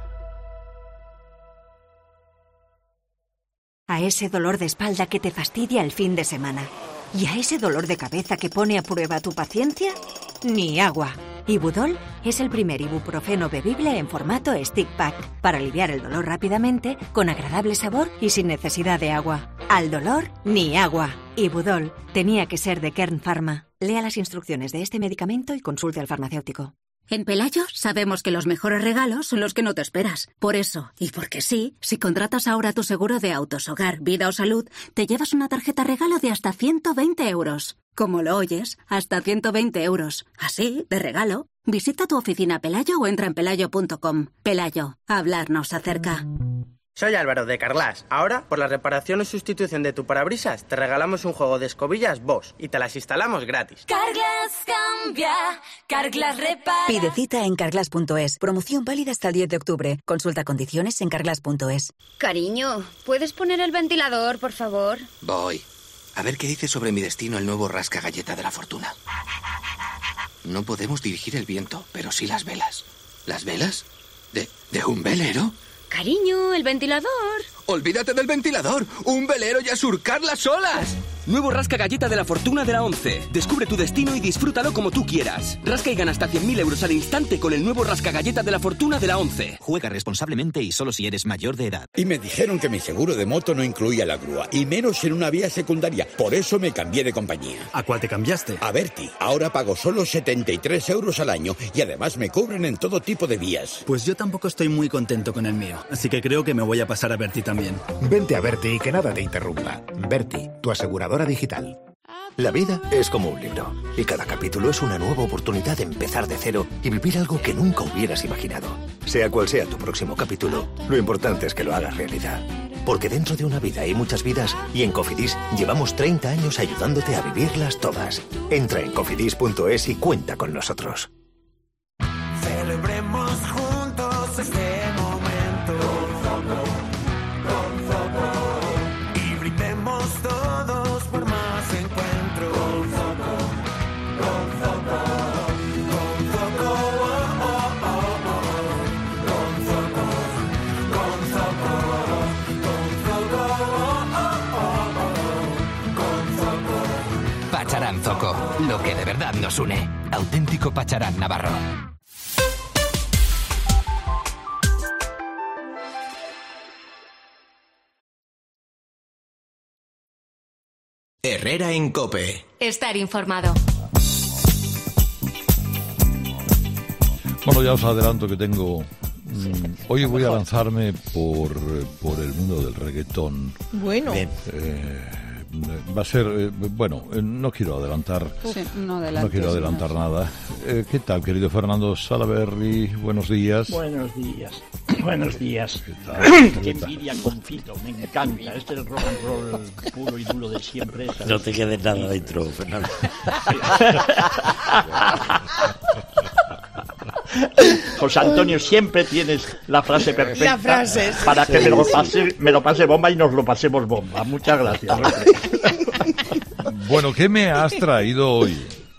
A ese dolor de espalda que te fastidia el fin de semana. ¿Y a ese dolor de cabeza que pone a prueba tu paciencia? Ni agua. Ibudol es el primer ibuprofeno bebible en formato stick pack para aliviar el dolor rápidamente, con agradable sabor y sin necesidad de agua. Al dolor, ni agua. Ibudol tenía que ser de Kern Pharma. Lea las instrucciones de este medicamento y consulte al farmacéutico. En Pelayo sabemos que los mejores regalos son los que no te esperas. Por eso, y porque sí, si contratas ahora tu seguro de autos, hogar, vida o salud, te llevas una tarjeta regalo de hasta ciento veinte euros. Como lo oyes, hasta ciento veinte euros. Así, de regalo. Visita tu oficina Pelayo o entra en pelayo punto com. Pelayo, hablarnos acerca. Soy Álvaro de Carglass. Ahora, por la reparación o sustitución de tu parabrisas, te regalamos un juego de escobillas Bosch y te las instalamos gratis. Carglass cambia, Carglass repara. Pide cita en carglass punto es. Promoción válida hasta el diez de octubre. Consulta condiciones en carglass punto es. Cariño, ¿puedes poner el ventilador, por favor? Voy. A ver qué dice sobre mi destino el nuevo rasca galleta de la fortuna. No podemos dirigir el viento, pero sí las velas. ¿Las velas? ¿De, de un velero? Cariño, el ventilador. ¡Olvídate del ventilador! ¡Un velero y a surcar las olas! Nuevo rasca galleta de la fortuna de la once. Descubre tu destino y disfrútalo como tú quieras. Rasca y gana hasta cien mil euros al instante con el nuevo rasca galleta de la fortuna de la once. Juega responsablemente y solo si eres mayor de edad. Y me dijeron que mi seguro de moto no incluía la grúa, y menos en una vía secundaria. Por eso me cambié de compañía. ¿A cuál te cambiaste? A Berti. Ahora pago solo setenta y tres euros al año y además me cubren en todo tipo de vías. Pues yo tampoco estoy muy contento con el mío, así que creo que me voy a pasar a Berti también. Vente a Berti y que nada te interrumpa. Berti, tu aseguradora digital. La vida es como un libro, y cada capítulo es una nueva oportunidad de empezar de cero y vivir algo que nunca hubieras imaginado. Sea cual sea tu próximo capítulo, lo importante es que lo hagas realidad. Porque dentro de una vida hay muchas vidas y en Cofidis llevamos treinta años ayudándote a vivirlas todas. Entra en cofidis punto es y cuenta con nosotros. Celebremos juntos este momento con Zoco, con Zoco, y brindemos todos por más encuentros con Zoco, con Zoco, con Zoco, oh, oh, oh, oh. Con Zoco, con Zoco, con Zoco, oh, oh, oh, oh. Con Zoco. Pacharán Zoco, lo que de verdad nos une. Auténtico Pacharán navarro. Herrera en COPE. Estar informado. Bueno, ya os adelanto que tengo... Mmm, hoy voy a lanzarme por, por el mundo del reggaetón. Bueno. Eh, va a ser... Eh, bueno, eh, no quiero adelantar... Sí, no, no quiero adelantar no. nada. Eh, ¿Qué tal, querido Fernando Salaberry? Buenos días. Buenos días. Buenos días. ¿Qué tal? Qué envidia con Fito, me encanta. Este es el rock and roll puro y duro de siempre. ¿Sabes? No te quedes nada dentro, Fernando. José Antonio, siempre tienes la frase perfecta la frase, sí. para que sí, me, lo sí. pase, me lo pase bomba y nos lo pasemos bomba. Muchas gracias. Bueno, ¿qué me has traído hoy?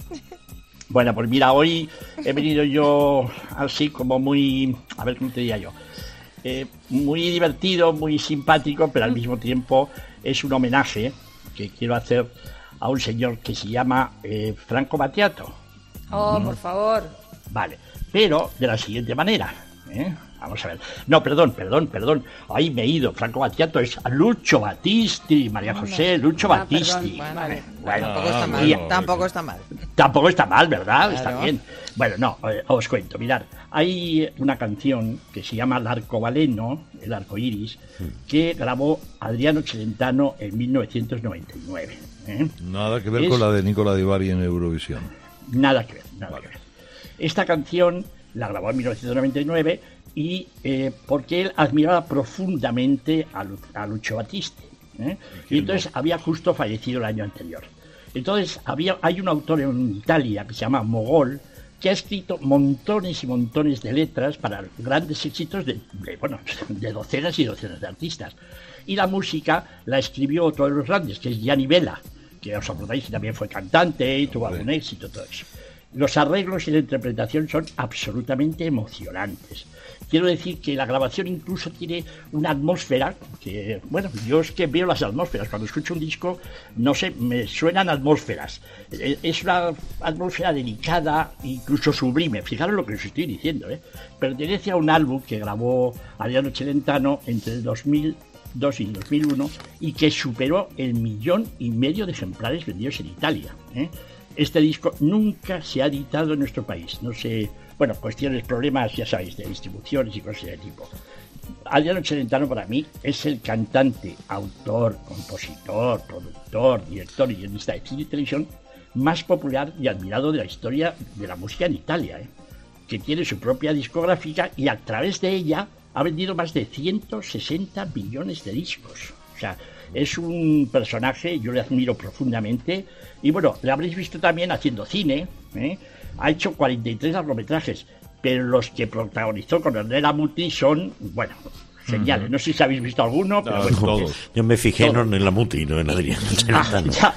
Bueno, pues mira, hoy he venido yo así como muy, a ver cómo te diría yo, eh, muy divertido, muy simpático, pero al mismo tiempo es un homenaje que quiero hacer a un señor que se llama eh, Franco Battiato. Oh, ¿Mm? por favor. Vale, pero de la siguiente manera, ¿eh? Vamos a ver. No, perdón, perdón, perdón. Ahí me he ido. Franco Battiato es Lucio Battisti, María José, Lucio ah, Battisti. Perdón, vale. Bueno, tampoco está mal. y, tampoco está mal. Tampoco está mal, ¿verdad? Claro. Está bien. Bueno, no, eh, os cuento. Mirad, hay una canción que se llama El Arcobaleno, el arco iris, que grabó Adriano Celentano en mil novecientos noventa y nueve. ¿eh? Nada que ver es... con la de Nicola Di Bari en Eurovisión. Nada que ver, nada vale. que ver. Esta canción la grabó en mil novecientos noventa y nueve y eh, porque él admiraba profundamente a, Lu- a Lucio Battisti. ¿eh? Y entonces había justo fallecido el año anterior. Entonces había, hay un autor en Italia que se llama Mogol, que ha escrito montones y montones de letras para grandes éxitos de, de, bueno, de docenas y docenas de artistas. Y la música la escribió otro de los grandes, que es Gianni Vella, que os acordáis que también fue cantante y tuvo algún éxito, todo eso. Los arreglos y la interpretación son absolutamente emocionantes. Quiero decir que la grabación incluso tiene una atmósfera que, bueno, yo es que veo las atmósferas. Cuando escucho un disco, no sé, me suenan atmósferas. Es una atmósfera delicada, incluso sublime. Fijaros lo que os estoy diciendo, ¿eh? Pertenece a un álbum que grabó Adriano Celentano entre el dos mil dos y dos mil uno y que superó el millón y medio de ejemplares vendidos en Italia, ¿eh? Este disco nunca se ha editado en nuestro país. No sé, bueno, cuestiones, problemas, ya sabéis, de distribuciones y cosas de tipo. Adriano Celentano para mí es el cantante, autor, compositor, productor, director y guionista de cine y televisión más popular y admirado de la historia de la música en Italia, ¿eh? Que tiene su propia discográfica y a través de ella ha vendido más de ciento sesenta millones de discos. O sea, es un personaje, yo le admiro profundamente. Y bueno, le habréis visto también haciendo cine, ¿eh? Ha hecho cuarenta y tres largometrajes, pero los que protagonizó con Ernest Muti son, bueno, geniales. No sé si habéis visto alguno, pero No, bueno, todos. Yo me fijé todos. no en la Muti, no en Adrián Ah, Celentano. ya.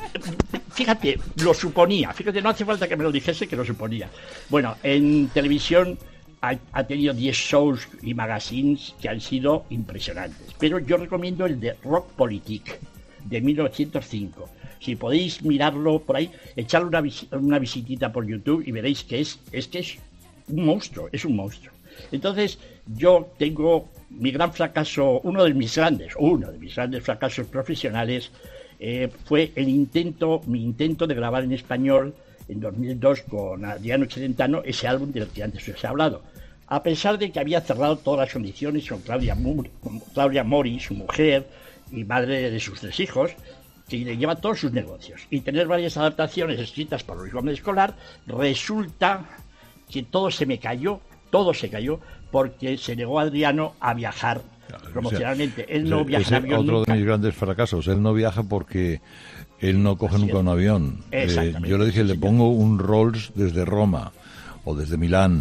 Fíjate, lo suponía. Fíjate, no hace falta que me lo dijese, que lo suponía. Bueno, en televisión ha, ha tenido diez shows y magazines que han sido impresionantes. Pero yo recomiendo el de Rock Politique, de mil novecientos cinco. Si podéis mirarlo por ahí, echarle una, vis- una visitita por YouTube y veréis que es, es que es un monstruo, es un monstruo. Entonces, yo tengo mi gran fracaso, uno de mis grandes, uno de mis grandes fracasos profesionales, eh, fue el intento, mi intento de grabar en español en dos mil dos con Adriano Celentano, ese álbum del que antes os he hablado. A pesar de que había cerrado todas las condiciones con Claudia, Mur, con Claudia Mori, su mujer y madre de sus tres hijos, que le lleva todos sus negocios, y tener varias adaptaciones escritas por Luis Gómez Escolar, resulta que todo se me cayó, todo se cayó, porque se negó Adriano a viajar promocionalmente. O sea, él no viaja en avión otro nunca. de mis grandes fracasos. Él no viaja porque él no coge nunca un avión. Eh, yo le dije, le pongo un Rolls desde Roma o desde Milán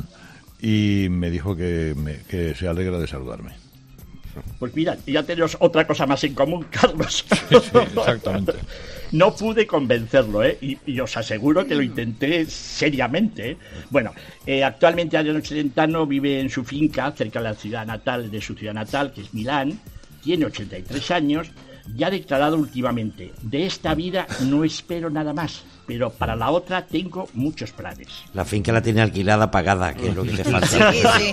y me dijo que, me, que se alegra de saludarme. Pues mira, ya tenemos otra cosa más en común, Carlos. Sí, sí, exactamente. No pude convencerlo, ¿eh? Y, y os aseguro que lo intenté seriamente, ¿eh? Bueno, eh, actualmente Adriano Celentano vive en su finca, cerca de la ciudad natal, de su ciudad natal, que es Milán. Tiene ochenta y tres años y ha declarado últimamente: de esta vida no espero nada más, pero para la otra tengo muchos planes. La finca la tiene alquilada, pagada, que es lo que le falta. Sí, sí.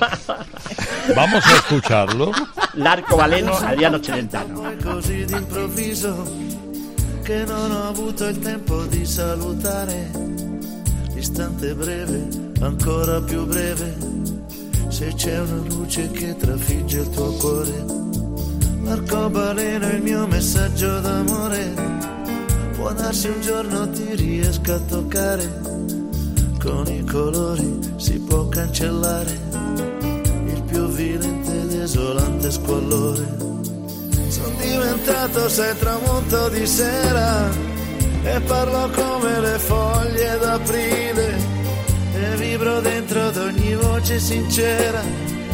Vamos a escucharlo. L'arcobaleno Adriano Celentano. Così d'improvviso che non ho avuto il tempo di salutare. L'istante breve, ancora più breve. Se c'è una luce che trafigge il tuo cuore. L'arcobaleno è il mio messaggio d'amore. Può darsi un giorno ti riesca a toccare. Con i colori si può cancellare il più violento ed esolante squallore. Sono diventato sei tramonto di sera e parlo come le foglie d'aprile e vibro dentro ad ogni voce sincera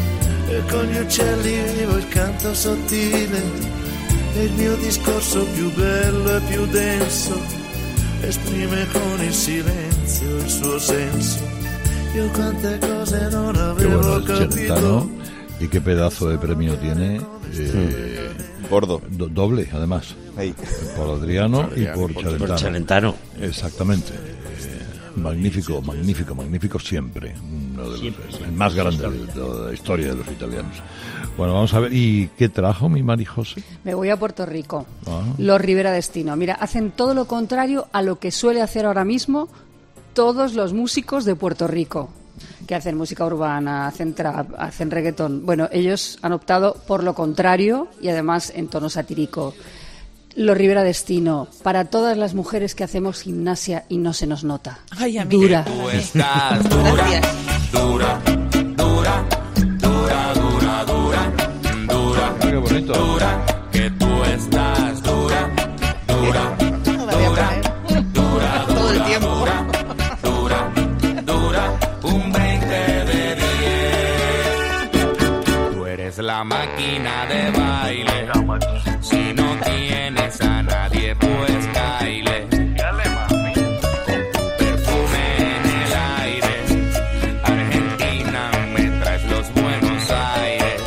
e con gli uccelli vivo il canto sottile e il mio discorso più bello e più denso esprime con il silenzio il suo senso. Io quante cose non avevo bueno, capito. Celentano, y qué pedazo de premio tiene. Eh, Gordo. Do, doble, además. Hey. Por Adriano y por, por Celentano. por Celentano. Exactamente. Eh, magnífico, magnífico, magnífico siempre. Uno de los, el más grande de toda la historia de los italianos. Bueno, vamos a ver. ¿Y qué trajo mi Mari José? Me voy a Puerto Rico. Ah. Los Rivera Destino. Mira, hacen todo lo contrario a lo que suele hacer ahora mismo todos los músicos de Puerto Rico, que hacen música urbana, hacen trap, hacen reggaetón. Bueno, ellos han optado por lo contrario y además en tono satírico. Los Rivera Destino, para todas las mujeres que hacemos gimnasia y no se nos nota. Ay, amiga. Dura. Tú estás dura, dura, dura, dura, dura, dura, dura, qué bonito. Dura, que tú estás dura, dura, dura, dura, todo el tiempo. Dura, dura, un veinte de diez. Tú eres la máquina de baile. Si no tienes a nadie, pues caile. Con tu perfume en el aire. Argentina, me traes los Buenos Aires.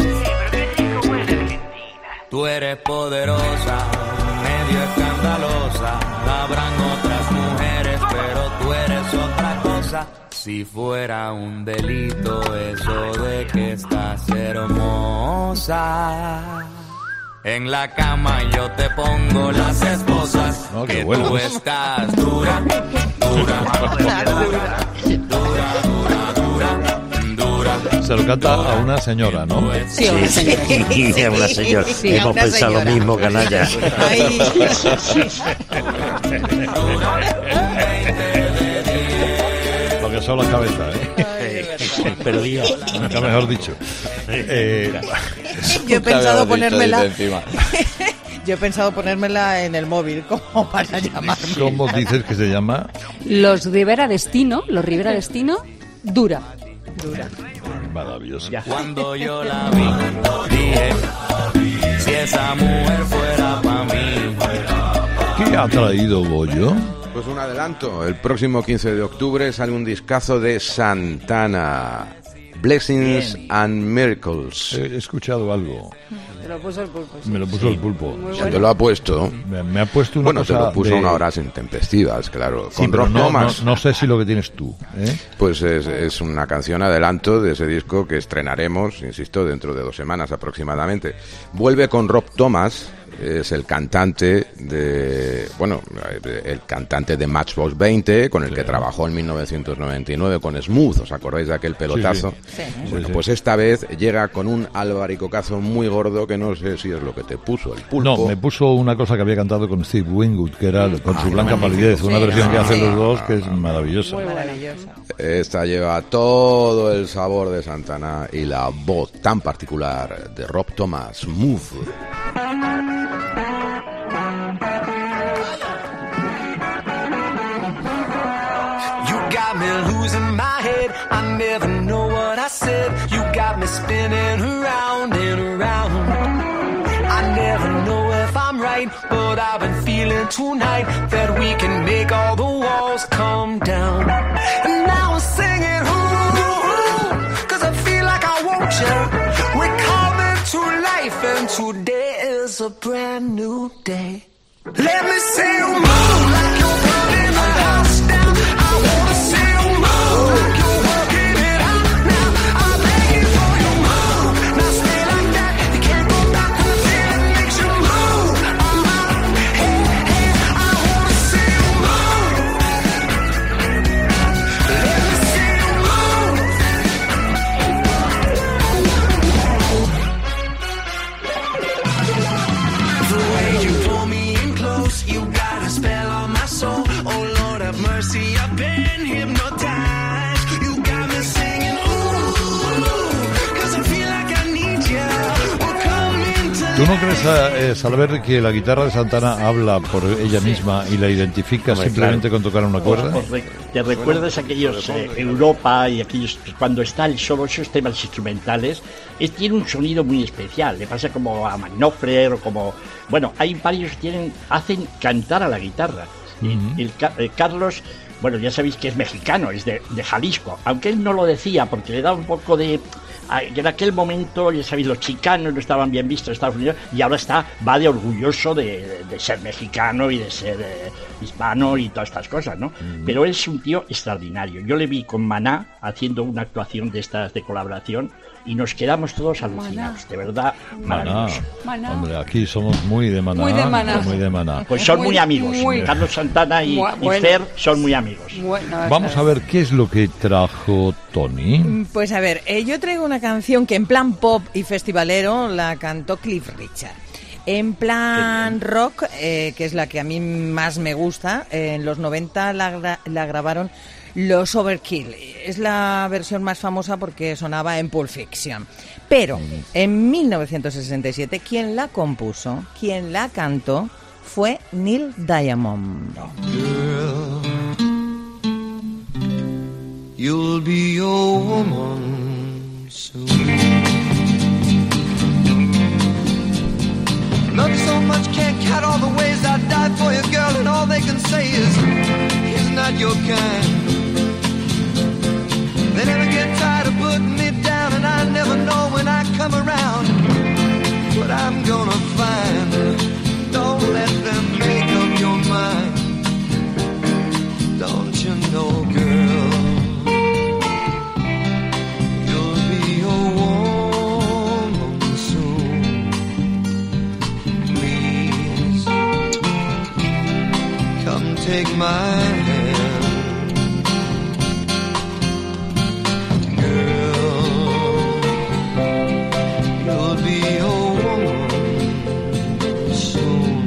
Tú eres poderosa, medio escandalosa. Habrán otras mujeres, pero tú eres otra cosa. Si fuera un delito eso de que estás hermosa. En la cama yo te pongo las esposas. No, que bueno. tú estás dura, dura, dura, dura, dura, dura, dura. Se lo canta a una señora, ¿no? Sí, a una señora. Sí, a una señora. Sí, Hemos una pensado señora. lo mismo, canalla. Ay. Lo que son las cabezas, ¿eh? Pero diga. Nunca mejor dicho. Eh, Yo he pensado ponérmela. Dice encima. Yo he pensado ponérmela en el móvil como para llamarme. ¿Cómo dices que se llama? Los Rivera Destino, los Rivera Destino, dura. Dura. Maravilloso. Cuando yo la vi, dije, si esa mujer fuera para mí. ¿Qué ha traído Goyo? Pues un adelanto. El próximo quince de octubre sale un discazo de Santana. Blessings Bien. and Miracles. He escuchado algo. Te lo puso el pulpo. sí. Me lo puso el pulpo. Muy Se bueno. te lo ha puesto. Me, me ha puesto una Bueno, cosa te lo puso de- a unas horas intempestivas, claro. Sí, Con pero Rob no, Thomas. no, no sé si lo que tienes tú, ¿eh? Pues es, es una canción adelanto de ese disco que estrenaremos, insisto, dentro de dos semanas aproximadamente. Vuelve con Rob Thomas, es el cantante de, bueno, el cantante de Matchbox veinte, con el que trabajó en mil novecientos noventa y nueve con Smooth, ¿os acordáis de aquel pelotazo? Sí. Bueno, Sí, sí. pues esta vez llega con un albaricocazo muy gordo que que no sé si es lo que te puso el pulpo. No, me puso una cosa que había cantado con Steve Winwood, que era con Ah, su blanca magnífico. palidez, una Sí, versión no, que hacen sí. los dos que es maravillosa. Muy maravillosa. Esta lleva todo el sabor de Santana y la voz tan particular de Rob Thomas, Move. You got me losing my head. I never know what I said. You got me spinning around and around. I never know if I'm right, but I've been feeling tonight that we can make all the walls come down. And now I'm singing, ooh, ooh, 'cause I feel like I want you. We're coming to life, and today is a brand new day. Let me see you move like you're burning the house down. I wanna see you move like you're working it out now. I'm begging for you move. Now stay like that. You can't go back to the feeling makes you move. Uh-huh. Hey, hey, I wanna see you move. Let me see you move. The way you pull me in close, you got a spell on my soul. Oh Lord have mercy, I've been hypnotized. You got me singing, ooh, 'cause I feel like I need you. We're coming to ¿Tú no crees, eh, Salver, que la guitarra de Santana habla por ella misma y la identifica Hombre, simplemente claro. con tocar una cuerda? Os re- ¿Te recuerdas aquellos eh, Europa y aquellos cuando está el solo, esos temas instrumentales? Es, tiene un sonido muy especial. Le pasa como a Knopfler o como, bueno, hay varios que tienen, hacen cantar a la guitarra. Y el, Ca- el Carlos, bueno, ya sabéis que es mexicano, es de, de Jalisco, aunque él no lo decía porque le da un poco de. En aquel momento, ya sabéis, los chicanos no estaban bien vistos en Estados Unidos y ahora está, va de orgulloso de, de- de ser mexicano y de ser eh, hispano y todas estas cosas, ¿no? Pero él es un tío extraordinario. Yo le vi con Maná haciendo una actuación de estas de colaboración y nos quedamos todos alucinados, de verdad, Maná. maravilloso. Maná. Hombre, aquí somos muy de Maná. Muy de Maná. Muy de Maná. Pues son muy, Muy, amigos. muy. Carlos Santana y, Bu- y bueno. Fer son muy amigos. Bueno, Vamos a ver qué es lo que trajo Tony. Pues a ver, eh, yo traigo una canción que en plan pop y festivalero la cantó Cliff Richard. En plan rock, eh, que es la que a mí más me gusta, eh, en los noventa la, gra- la grabaron los Overkill. Es la versión más famosa porque sonaba en Pulp Fiction. Pero en mil novecientos sesenta y siete quien la compuso, quien la cantó, fue Neil Diamond. You'll be a woman soon. Love so much, can't count all the ways I died for you, girl, and all they can say is he's not your kind. They never get tired of putting me down, and I never know when I come around what I'm gonna find. Don't let them make up your mind. Don't you know, girl? Take my hand, girl. You'll be a woman soon,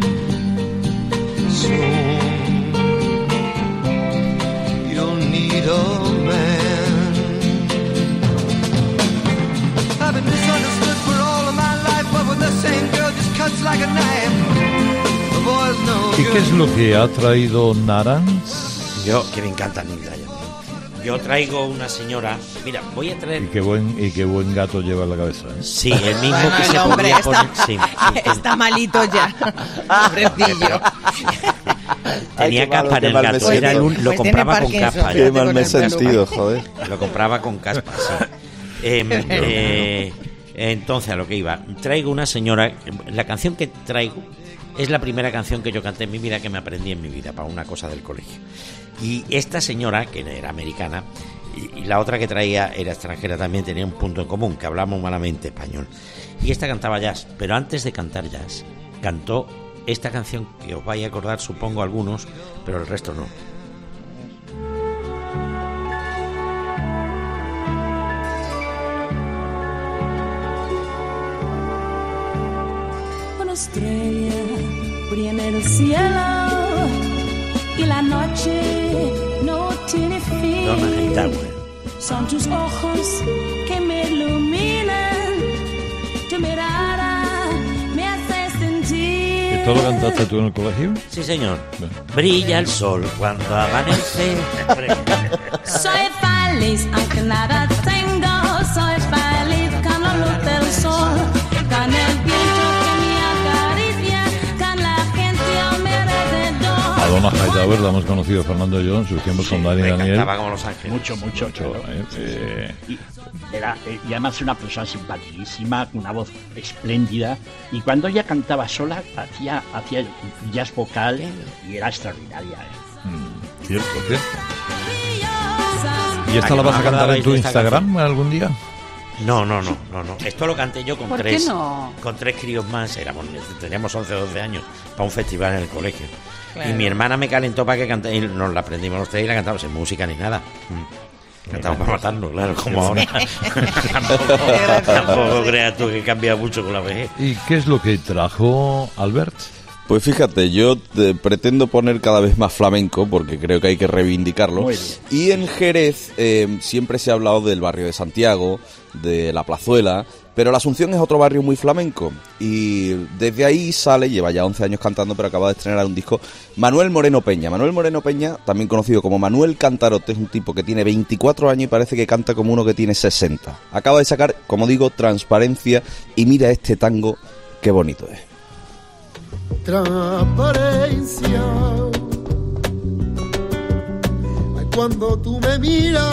soon. You'll need a man. I've been misunderstood for all of my life, but with the same girl just cuts like a knife. The boys know. ¿Y qué es lo que ha traído Narans? Yo, que me encanta Neil Diamond. Yo traigo una señora. Mira, voy a traer. Y qué buen, y qué buen gato lleva en la cabeza, ¿eh? Sí, el mismo Bueno, que el se hombre podía está- poner. Sí, sí, Está malito ya, pobrecillo. tenía Ay, qué caspa malo, en qué el mal me gato. Era el un- siento. lo Pues tiene compraba con Parkinson, caspa. fíjate Qué mal con me he el pelo. sentido, joder. Lo compraba con caspa, sí. Eh, eh, entonces, a lo que iba. Traigo una señora. La canción que traigo es la primera canción que yo canté en mi vida, que me aprendí en mi vida, para una cosa del colegio. Y esta señora, que era americana, y, y la otra que traía era extranjera también, tenía un punto en común, que hablamos malamente español. Y esta cantaba jazz, pero antes de cantar jazz, cantó esta canción que os vais a acordar, supongo, algunos, pero el resto no. estrella brilla en el cielo y la noche no tiene fin. Donna Hightower. Son tus ojos que me iluminan, tu mirada me hace sentir. ¿Esto lo cantaste tú en el colegio? Sí, señor. Bueno. Brilla el sol cuando amanece. Soy feliz aunque nada tengo, soy feliz con la luz del sol, con el viento que me acaricia, con la gente a mi alrededor. A Donna Hightower la hemos conocido Fernando y yo en sus tiempos con Dani y Daniel. Cantaba como Los Ángeles. Mucho, mucho. Mucho, claro. eh, eh. Y, era, eh, y además una persona simpaticísima, con una voz espléndida. Y cuando ella cantaba sola, hacía, hacía jazz vocal y era extraordinaria. Eh. Mm, cierto, cierto. ¿Y esta la vas a cantar en tu Instagram algún día? No, no, no, no, no. Esto lo canté yo con ¿Por tres, qué no? con tres críos más. Éramos, teníamos once o doce años para un festival en el colegio. Claro. Y mi hermana me calentó para que cantara, y nos la aprendimos los tres y la cantamos sin música ni nada. Cantamos para matarnos, claro, como ahora. tampoco, tampoco creas tú que cambia mucho con la vejez. ¿Y qué es lo que trajo Albert? Pues fíjate, yo te pretendo poner cada vez más flamenco porque creo que hay que reivindicarlo. Y en Jerez eh, siempre se ha hablado del barrio de Santiago, de la Plazuela, pero la Asunción es otro barrio muy flamenco. Y desde ahí sale, lleva ya once años cantando, pero acaba de estrenar un disco, Manuel Moreno Peña. Manuel Moreno Peña, también conocido como Manuel Cantarote, es un tipo que tiene veinticuatro años y parece que canta como uno que tiene sesenta. Acaba de sacar, como digo, Transparencia, y mira este tango, qué bonito es. Transparencia, ay, cuando tú me miras,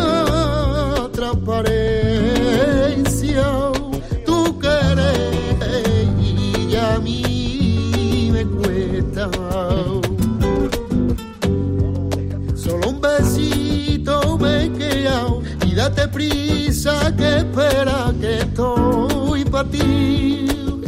transparencia, tú querés y a mí me cuesta. Solo un besito me he quedado y date prisa que espera que estoy para ti.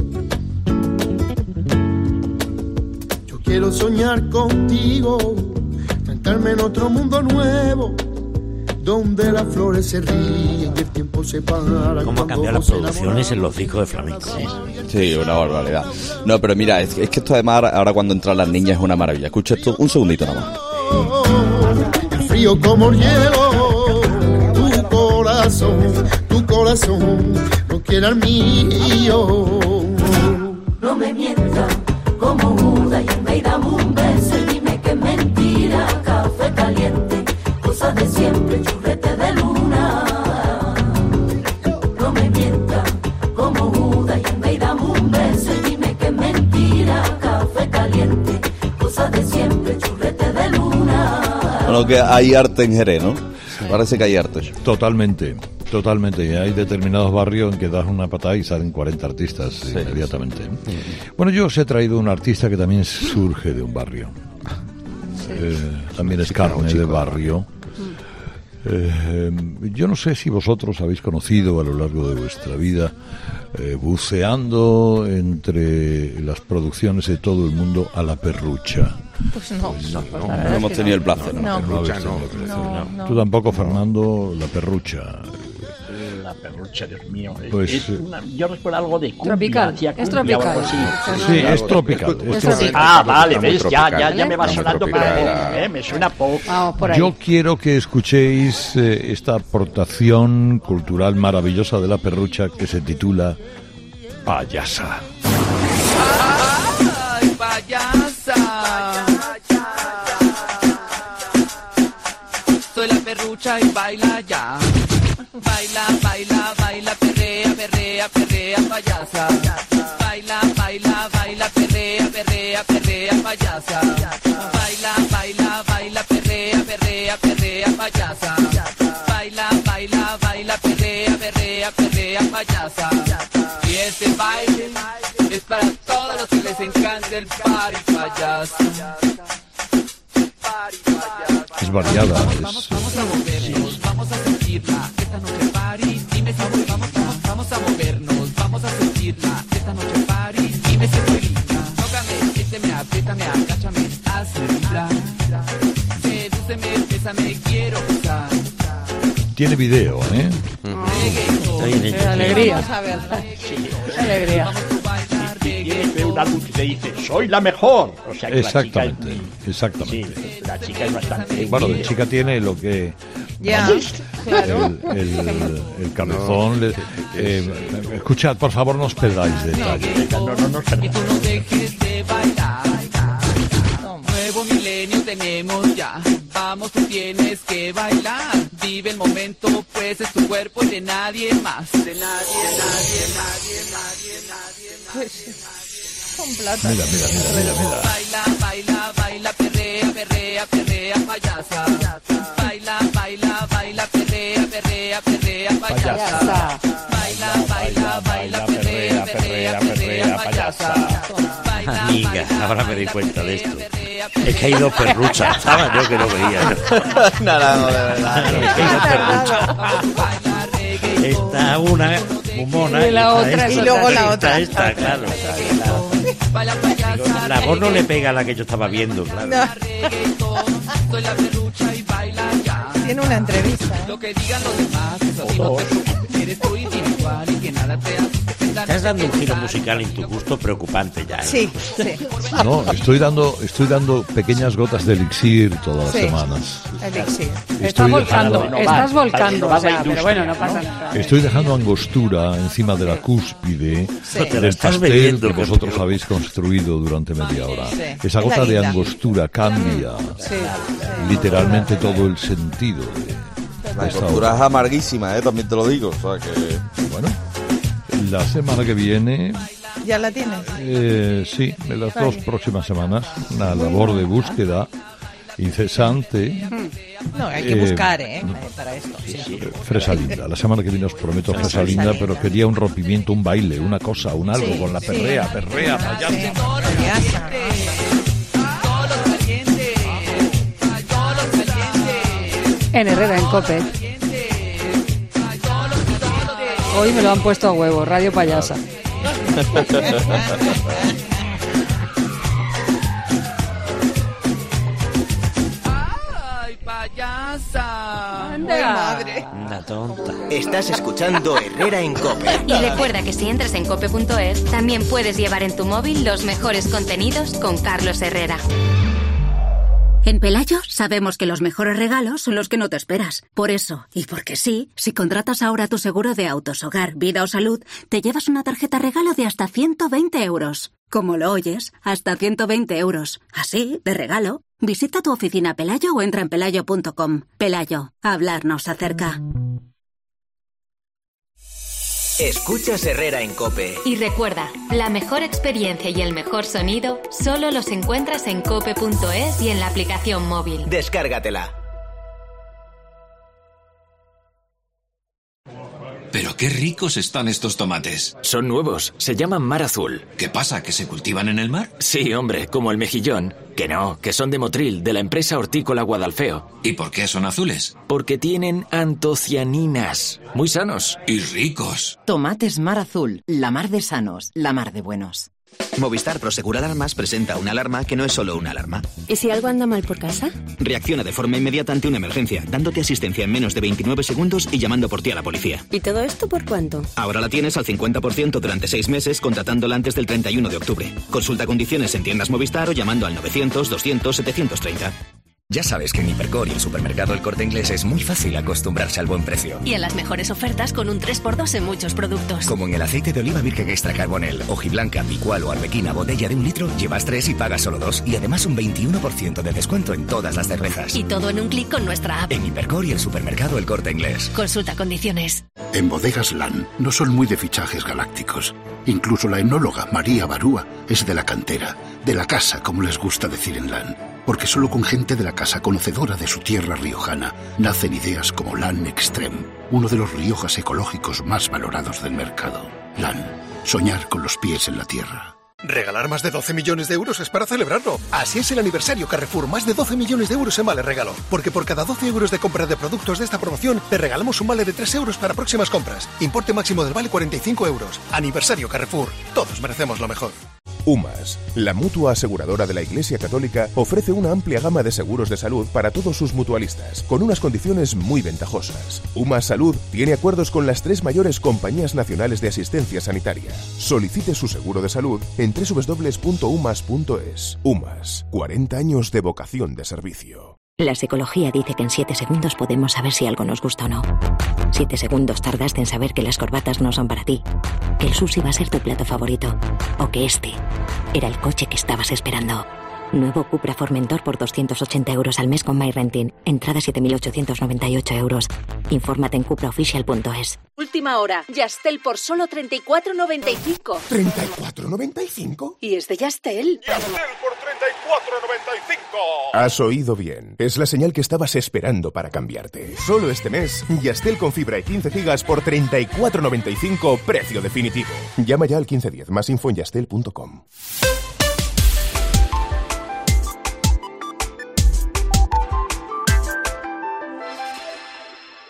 Quiero soñar contigo, trancarme en otro mundo nuevo, donde las flores se ríen y el tiempo se para. ¿Cómo cambian las producciones en los discos de flamenco? Sí, una barbaridad. No, pero mira, es, es que esto además ahora, ahora cuando entran las niñas es una maravilla. Escucha esto un segundito nada más. El frío como el hielo, tu corazón, tu corazón, no quiera el mío. No me mientas como Judas y me dame un beso y dime que es mentira, café caliente, cosas de siempre, churrete de luna. No me mientas como Judas y me dame un beso y dime que es mentira, café caliente, cosas de siempre, churrete de luna. Bueno, que hay arte en Jerez, ¿no? Parece que hay arte. Totalmente. Totalmente, y hay determinados barrios en que das una patada y salen cuarenta artistas sí, inmediatamente. Sí. Bueno, yo os he traído un artista que también surge de un barrio. Sí. Eh, también es carne de barrio. Eh, yo no sé si vosotros habéis conocido a lo largo de vuestra vida, eh, buceando entre las producciones de todo el mundo, a La Perrucha. Pues no, pues no, no, no, no hemos tenido el placer. No. No. No. No, no. Tú tampoco, Fernando, La Perrucha. La Perrucha, Dios mío. Pues, es una, yo recuerdo algo de cumbia. Tropical, cumbia, es tropical. Algo así. Sí, es tropical. Es tropical. Ah, vale, ves, ya, ya, ya me va sonando poco, ¿eh? Me suena poco. Vamos por ahí. Yo quiero que escuchéis eh, esta aportación cultural maravillosa de La Perrucha que se titula Payasa. Ay, payasa. Soy la perrucha y baila ya. Baila, baila, baila, perrea, perrea, perrea, payasa. Baila, baila, baila, perrea, perrea, perrea, payasa. Baila, baila, baila, perrea, perrea, perrea, payasa. Baila, baila, baila, perrea, perrea, perrea, payasa. Y este baile es para todos los que les encanta el party payaso. Es variada. Vamos, vamos a movernos, vamos a sentirla. Esta noche party, dime si vamos, vamos, vamos, vamos a movernos, vamos a sentirla. Esta noche party, dime si estoy linda. Tócame, siénteme, apriétame, agáchame, hazme vibrar. Sedúceme, bésame, quiero besar. Tiene video, ¿eh? Qué alegría. Qué alegría. ve una luz y te dice, soy la mejor. O sea que Exactamente, la chica es, exactamente. Sí, la chica es bastante... Bueno, de chica tiene lo que... Ya, claro. El, el, el cabezón... le- eh, escuchad, por favor, no os perdáis detalles. No, no, no, Y tú no dejes de bailar. Nuevo milenio tenemos ya. Vamos, tú tienes que bailar. Vive el momento, pues es tu cuerpo y de nadie más. De nadie, nadie, nadie, nadie, nadie, nadie. Con plata. Mira, mira, mira, mira, mira. Baila, baila, baila, perrea, perrea, perrea, payasa. Baila, baila, baila, perrea, perrea, perrea, payasa. Baila, baila, baila, perrea, perrea, perrea, payasa. Amiga, ahora me di cuenta de esto. Es que hay dos perruchas. Estaba yo que lo veía. Nada, no, de verdad. Es que hay dos perruchas. Está una mumona Y la otra esta, y luego la esta, otra. Esta, claro. Digo, la voz no le pega a la que yo estaba viendo, claro. Soy la perrucha y baila ya. Tiene una entrevista. Lo que digan los demás, eso sí no te preocupes. Eres tú individual y que nada te hace. Estás dando un giro musical en tu gusto preocupante ya. ¿eh? Sí, sí. No, estoy dando, estoy dando pequeñas gotas de elixir todas las Sí. semanas. Elixir. Estás Estoy volcando, dejando, estás volcando, para o sea, innovar la pero bueno, no industria, pasa nada. estoy dejando angostura encima de la cúspide Sí. Te lo del estás pastel bebiendo, que vosotros campeón. habéis construido durante media hora. Sí. Esa Es la gota de guinda. angostura cambia Sí. literalmente todo el sentido de, La de esta costura es obra. amarguísima, ¿eh? También te lo digo. O sea que... Bueno, la semana que viene, ¿Ya la tienes? eh, sí, en las dos próximas semanas, una labor de búsqueda incesante. No, hay que Eh, buscar, ¿eh? Para esto. Sí. Fresa linda. La semana que viene os prometo fresa Fresa linda, linda. pero quería un rompimiento, un baile, una cosa, un algo Sí, con la sí. perrea, perrea, payasa. Sí. Payasa. En Herrera, en Cope. Hoy me lo han puesto a huevo, Radio Payasa. Ay, payasa. Madre. Una tonta. Estás escuchando Herrera en Cope. Y recuerda que si entras en cope punto es, también puedes llevar en tu móvil los mejores contenidos con Carlos Herrera. En Pelayo sabemos que los mejores regalos son los que no te esperas. Por eso, y porque sí, si contratas ahora tu seguro de autos, hogar, vida o salud, te llevas una tarjeta regalo de hasta ciento veinte euros. Como lo oyes, hasta ciento veinte euros. Así, de regalo. Visita tu oficina Pelayo o entra en pelayo punto com. Pelayo, hablarnos acerca. Escuchas Herrera en Cope. Y recuerda, la mejor experiencia y el mejor sonido solo los encuentras en cope punto es y en la aplicación móvil. Descárgatela. Pero qué ricos están estos tomates. Son nuevos, se llaman mar azul. ¿Qué pasa, que se cultivan en el mar? Sí, hombre, como el mejillón. Que no, que son de Motril, de la empresa hortícola Guadalfeo. ¿Y por qué son azules? Porque tienen antocianinas. Muy sanos. Y ricos. Tomates mar azul, la mar de sanos, la mar de buenos. Movistar Prosegur Alarmas presenta una alarma que no es solo una alarma. ¿Y si algo anda mal por casa? Reacciona de forma inmediata ante una emergencia, dándote asistencia en menos de veintinueve segundos y llamando por ti a la policía. ¿Y todo esto por cuánto? Ahora la tienes al cincuenta por ciento durante seis meses contratándola antes del treinta y uno de octubre. Consulta condiciones en tiendas Movistar o llamando al novecientos, doscientos, setecientos treinta. Ya sabes que en Hipercor y el supermercado El Corte Inglés es muy fácil acostumbrarse al buen precio. Y en las mejores ofertas con un tres por dos en muchos productos. Como en el aceite de oliva virgen extra carbonel, hojiblanca, picual o arbequina botella de un litro, llevas tres y pagas solo dos. Y además un veintiuno por ciento de descuento en todas las cervezas. Y todo en un clic con nuestra app. En Hipercor y el supermercado El Corte Inglés. Consulta condiciones. En Bodegas Lan no son muy de fichajes galácticos. Incluso la enóloga María Barúa es de la cantera, de la casa, como les gusta decir en Lan. Porque solo con gente de la casa conocedora de su tierra riojana nacen ideas como Lan Extreme, uno de los Riojas ecológicos más valorados del mercado. Lan, soñar con los pies en la tierra. Regalar más de doce millones de euros es para celebrarlo. Así es el aniversario Carrefour, más de doce millones de euros en vale regalo. Porque por cada doce euros de compra de productos de esta promoción, te regalamos un vale de tres euros para próximas compras. Importe máximo del vale cuarenta y cinco euros. Aniversario Carrefour. Todos merecemos lo mejor. UMAS, la mutua aseguradora de la Iglesia Católica, ofrece una amplia gama de seguros de salud para todos sus mutualistas, con unas condiciones muy ventajosas. UMAS Salud tiene acuerdos con las tres mayores compañías nacionales de asistencia sanitaria. Solicite su seguro de salud en doble u doble u doble u punto umas punto es. UMAS, cuarenta años de vocación de servicio. La psicología dice que en siete segundos podemos saber si algo nos gusta o no. siete segundos tardaste en saber que las corbatas no son para ti, que el sushi va a ser tu plato favorito, o que este era el coche que estabas esperando. Nuevo Cupra Formentor por doscientos ochenta euros al mes con MyRenting. Entrada siete mil ochocientos noventa y ocho euros. Infórmate en cupraoficial punto es. Última hora. Yastel por solo treinta y cuatro noventa y cinco. ¿treinta y cuatro noventa y cinco? ¿Y es de Yastel? ¡Yastel por treinta y cuatro noventa y cinco! Has oído bien. Es la señal que estabas esperando para cambiarte. Solo este mes, Yastel con fibra y quince gigas por treinta y cuatro noventa y cinco, precio definitivo. Llama ya al quince diez. Más info en yastel punto com.